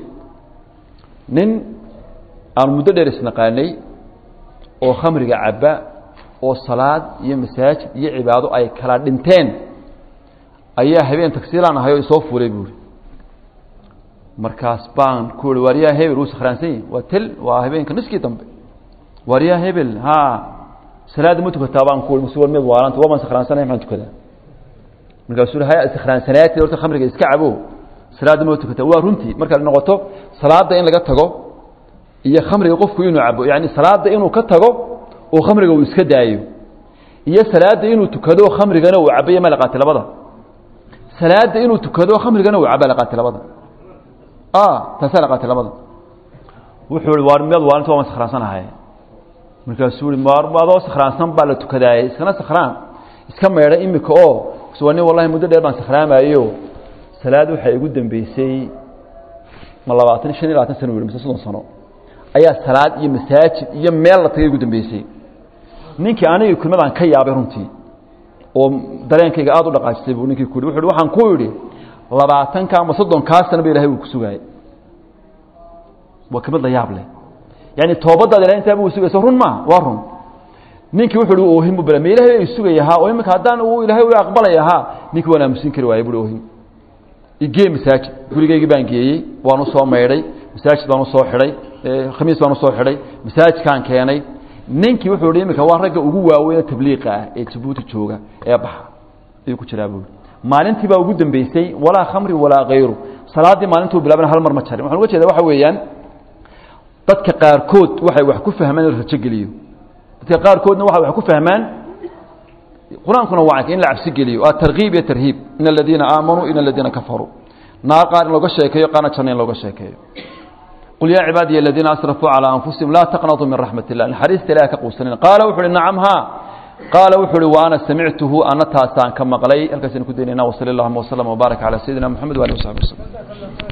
nin aan muddo dheer isnaqaanay oo khamriga cabba oo salaad iyo masaajid iyo cibaado ay kala dhinteen ayaa habeen tagsiilaan ahayo soo fuulay buu markaas baan ku wariyaa hebel uu sakhraansan waa til waa habeenka niskii dambe wariyaa hebel ha salaad ma tukataa baan ku musuul mid waaranta waa ma sakhraansanay maxaan tukadaa markaas uu hay sakhraansanaytii horta khamriga iska cabo salaad ma tukataa waa runtii marka noqoto salaada in laga tago iyo khamriga qofku inuu cabo yaani salaada inuu ka tago oo khamriga uu iska daayo iyo salaada inuu tukado khamrigana uu cabayo ma laqaatay labada salaada inuu tukado khamrigana uu cabo laqaatay labada ah tasala laqaatay labada wuxuu war mid waaranta waa sakhraasanahay markaas uu maar baadoo sakhraansan baa la tukadaay iskana sakhraan iska meeray imika oo suwani wallahi muddo dheer baan sakhraamayo salaad waxa igu dambeysay ma labaatan shan iyo labaatan sano weeyay mise soddon sano ayaa salaad iyo masaajid iyo meel la tagay ugu dambeysay ninkii aniga kulmadan ka yaabay runtii oo dareenkayga aad u dhaqaajisay buu ninkii ku wuxuu waxaan ku yiri labaatan ka ama soddon ka sano bay ilaahay uu ku sugay waa kamid la yaab leh yani toobada ilaahay inta uu sugay run ma waa run ninkii wuxuu oo himu bala ilaahay uu sugayaha oo imika hadaan uu ilaahay uu aqbalayaha ninkii wana musin kari waayay buu oo him igee masaajid gurigayga baan geeyay waan u soo meeray masaajid baan u soo xiray khamiis baan u soo xiray masaajidkan keenay ninkii wuxuu yiri imika waa ragga ugu waaweyn tabliiqa ah ee Djibouti jooga ee baxa ay ku jiraa buu maalintii baa ugu dambeysay walaa khamri walaa ghayru salaadii maalintuu bilaabana hal mar ma jarin waxaan uga jeedaa waxa weeyaan dadka qaarkood waxay wax ku fahmaan in rajo geliyo dadka qaarkoodna waxay wax ku fahmaan quraankuna waa in la cabsi geliyo waa targhiib iyo tarhiib in alladina aamanu in alladina kafaru naar qaar looga sheekeeyo qaana janneen looga sheekeeyo qul ya ibadiy alladina asrafu ala anfusihim la taqnatu min rahmatillah alhadith la ka quusanin qala wuxuu nacam ha qala wuxuu wa ana sami'tuhu ana taasaan ka maqlay halkaas ku deynayna wa sallallahu wa sallam wa baraka ala sayidina muhammad wa alihi wa sahbihi